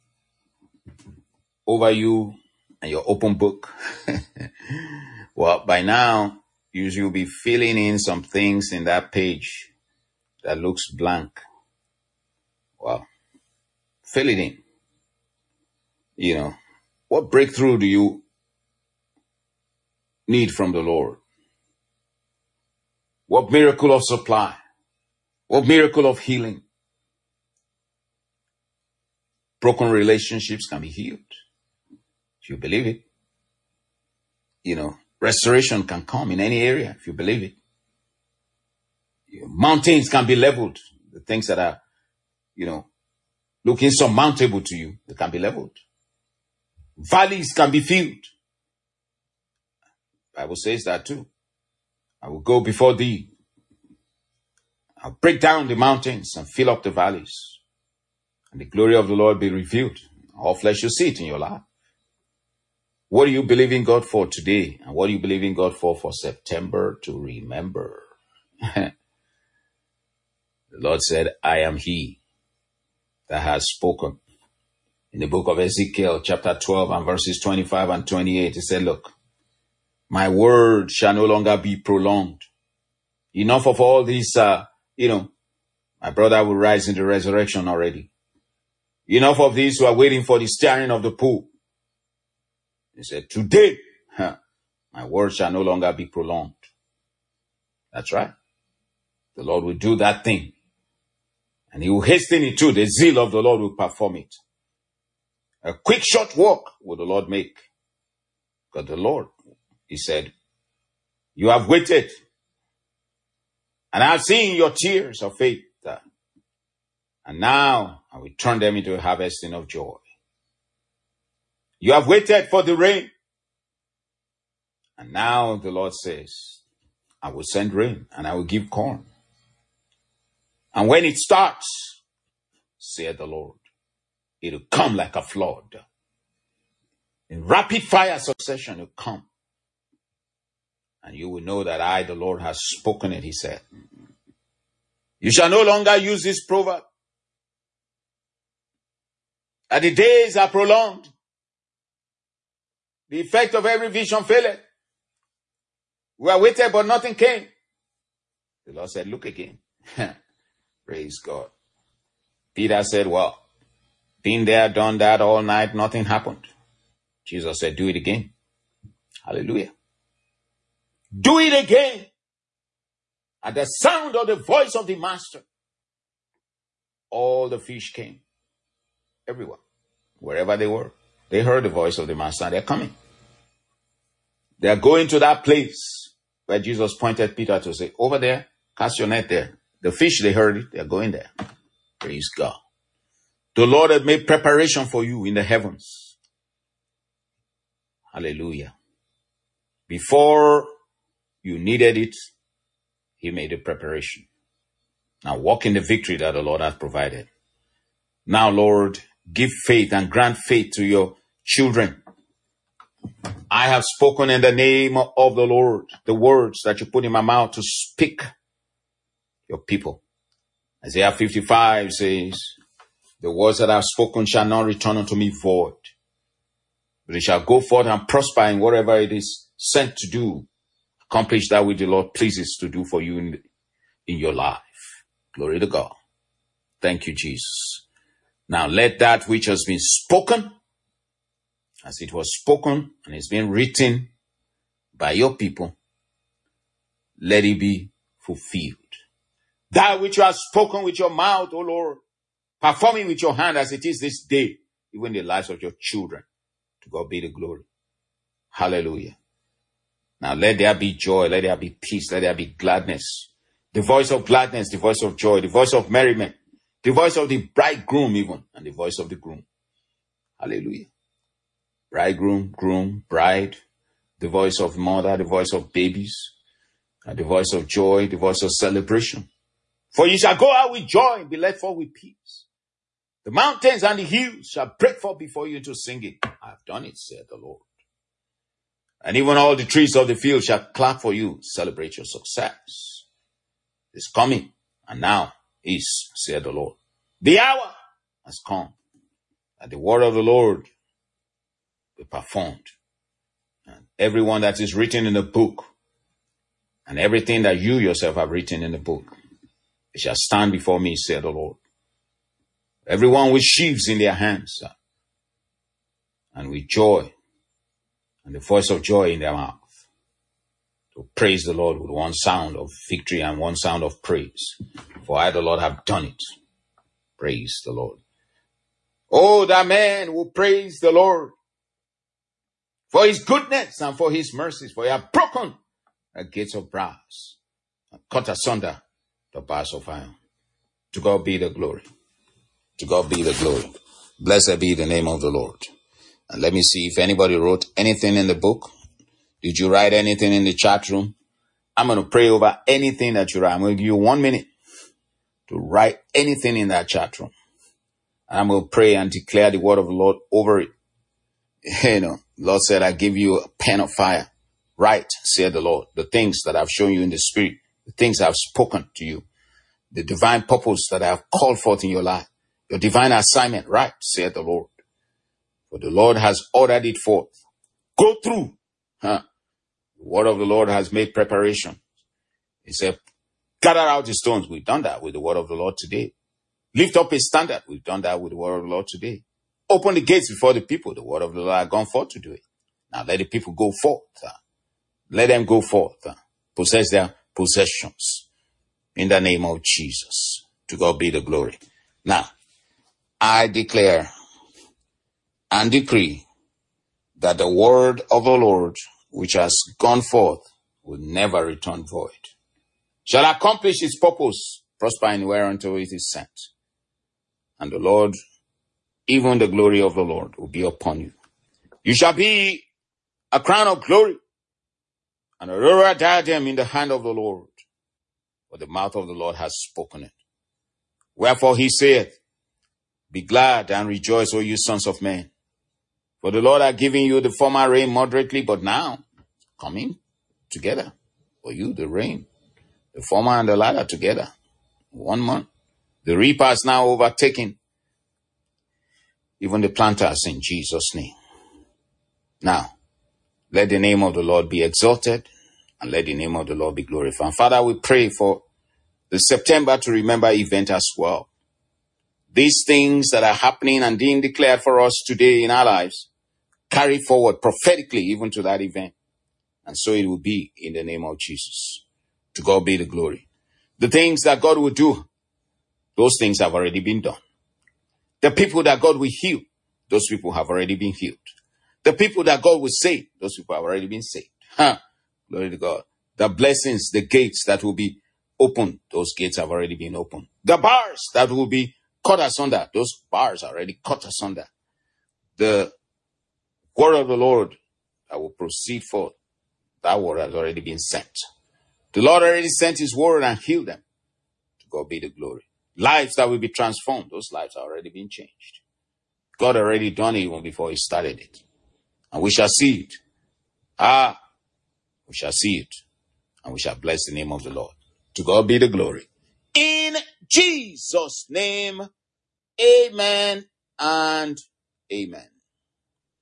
over you and your open book. Well, by now, you'll be filling in some things in that page that looks blank. Well, fill it in. You know, what breakthrough do you need from the Lord? What miracle of supply? What miracle of healing? Broken relationships can be healed. If you believe it. You know, restoration can come in any area if you believe it. Mountains can be leveled. The things that are, you know, look insurmountable to you, they can be leveled. Valleys can be filled. The Bible says that too. I will go before thee. I'll break down the mountains and fill up the valleys. And the glory of the Lord be revealed. All flesh will see it in your life. What are you believing God for today? And what are you believing God for for September to remember? The Lord said, I am he that has spoken. In the book of Ezekiel, chapter twelve and verses twenty-five and twenty-eight, he said, look, my word shall no longer be prolonged. Enough of all these, uh, you know, my brother will rise in the resurrection already. Enough of these who are waiting for the stirring of the pool. He said, today, huh, my word shall no longer be prolonged. That's right. The Lord will do that thing. And he will hasten it too. The zeal of the Lord will perform it. A quick, short walk will the Lord make. Because the Lord, he said, you have waited. And I have seen your tears of faith. And now I will turn them into a harvesting of joy. You have waited for the rain. And now the Lord says, I will send rain and I will give corn. And when it starts, saith the Lord, it will come like a flood. In rapid fire succession, it will come. And you will know that I, the Lord, has spoken it, he said. You shall no longer use this proverb. And the days are prolonged. The effect of every vision faileth. We are waited, but nothing came. The Lord said, look again. Praise God. Peter said, well, been there, done that all night, nothing happened. Jesus said, do it again. Hallelujah. Do it again. At the sound of the voice of the master, all the fish came. Everywhere. Wherever they were. They heard the voice of the master and they're coming. They're going to that place where Jesus pointed Peter to say, over there, cast your net there. The fish, they heard it. They're going there. Praise God. The Lord had made preparation for you in the heavens. Hallelujah. Before you needed it, he made a preparation. Now walk in the victory that the Lord has provided. Now, Lord, give faith and grant faith to your children. I have spoken in the name of the Lord, the words that you put in my mouth to speak your people. Isaiah fifty-five says, the words that I have spoken shall not return unto me void, but it shall go forth and prosper in whatever it is sent to do. Accomplish that which the Lord pleases to do for you in, in your life. Glory to God. Thank you, Jesus. Now let that which has been spoken, as it was spoken and it's been written by your people, let it be fulfilled. That which you have spoken with your mouth, O Lord, performing with your hand as it is this day, even the lives of your children. To God be the glory. Hallelujah. Now let there be joy, let there be peace, let there be gladness. The voice of gladness, the voice of joy, the voice of merriment, the voice of the bridegroom even, and the voice of the groom. Hallelujah. Bridegroom, groom, bride, the voice of mother, the voice of babies, And the voice of joy, the voice of celebration. For you shall go out with joy and be led forth with peace. The mountains and the hills shall break forth before you to sing it. I have done it, said the Lord. And even all the trees of the field shall clap for you. Celebrate your success. It's coming, and now is, said the Lord. The hour has come, and the word of the Lord be performed. And everyone that is written in the book, and everything that you yourself have written in the book, it shall stand before me, said the Lord. Everyone with sheaves in their hands, and with joy, and the voice of joy in their mouth, to praise the Lord with one sound of victory and one sound of praise. For I, the Lord, have done it. Praise the Lord. Oh, that man will praise the Lord for his goodness and for his mercies, for he hath broken the gates of brass and cut asunder the bars of iron. To God be the glory. To God be the glory. Blessed be the name of the Lord. And let me see if anybody wrote anything in the book. Did you write anything in the chat room? I'm going to pray over anything that you write. I'm going to give you one minute to write anything in that chat room. And I'm going to pray and declare the word of the Lord over it. You know, the Lord said, I give you a pen of fire. Write, said the Lord, the things that I've shown you in the spirit, the things I've spoken to you, the divine purpose that I have called forth in your life, your divine assignment. Right, said the Lord. For the Lord has ordered it forth. Go through. Huh? The word of the Lord has made preparation. He said, gather out the stones. We've done that with the word of the Lord today. Lift up a standard. We've done that with the word of the Lord today. Open the gates before the people. The word of the Lord has gone forth to do it. Now let the people go forth. Uh, let them go forth. Uh, possess their possessions. In the name of Jesus. To God be the glory. Now, I declare and decree that the word of the Lord, which has gone forth, will never return void. Shall accomplish its purpose, prospering whereunto it is sent. And the Lord, even the glory of the Lord, will be upon you. You shall be a crown of glory and a royal diadem in the hand of the Lord. For the mouth of the Lord has spoken it. Wherefore he saith, be glad and rejoice, O you sons of men. For the Lord hath given you the former rain moderately, but now coming together for you the rain, the former and the latter together, one month. The reaper is now overtaken, even the planters, in Jesus' name. Now, let the name of the Lord be exalted, and let the name of the Lord be glorified. Father, we pray for the September to remember event as well. These things that are happening and being declared for us today in our lives, carry forward prophetically even to that event. And so it will be in the name of Jesus. To God be the glory. The things that God will do, those things have already been done. The people that God will heal, those people have already been healed. The people that God will save, those people have already been saved. Huh. Glory to God. The blessings, the gates that will be opened, those gates have already been opened. The bars that will be cut asunder, those bars are already cut asunder. The word of the Lord that will proceed forth, that word has already been sent. The Lord already sent his word and healed them. To God be the glory. Lives that will be transformed, those lives are already been changed. God already done it even before he started it. And we shall see it. Ah, we shall see it. And we shall bless the name of the Lord. To God be the glory. In Jesus' name, amen and amen.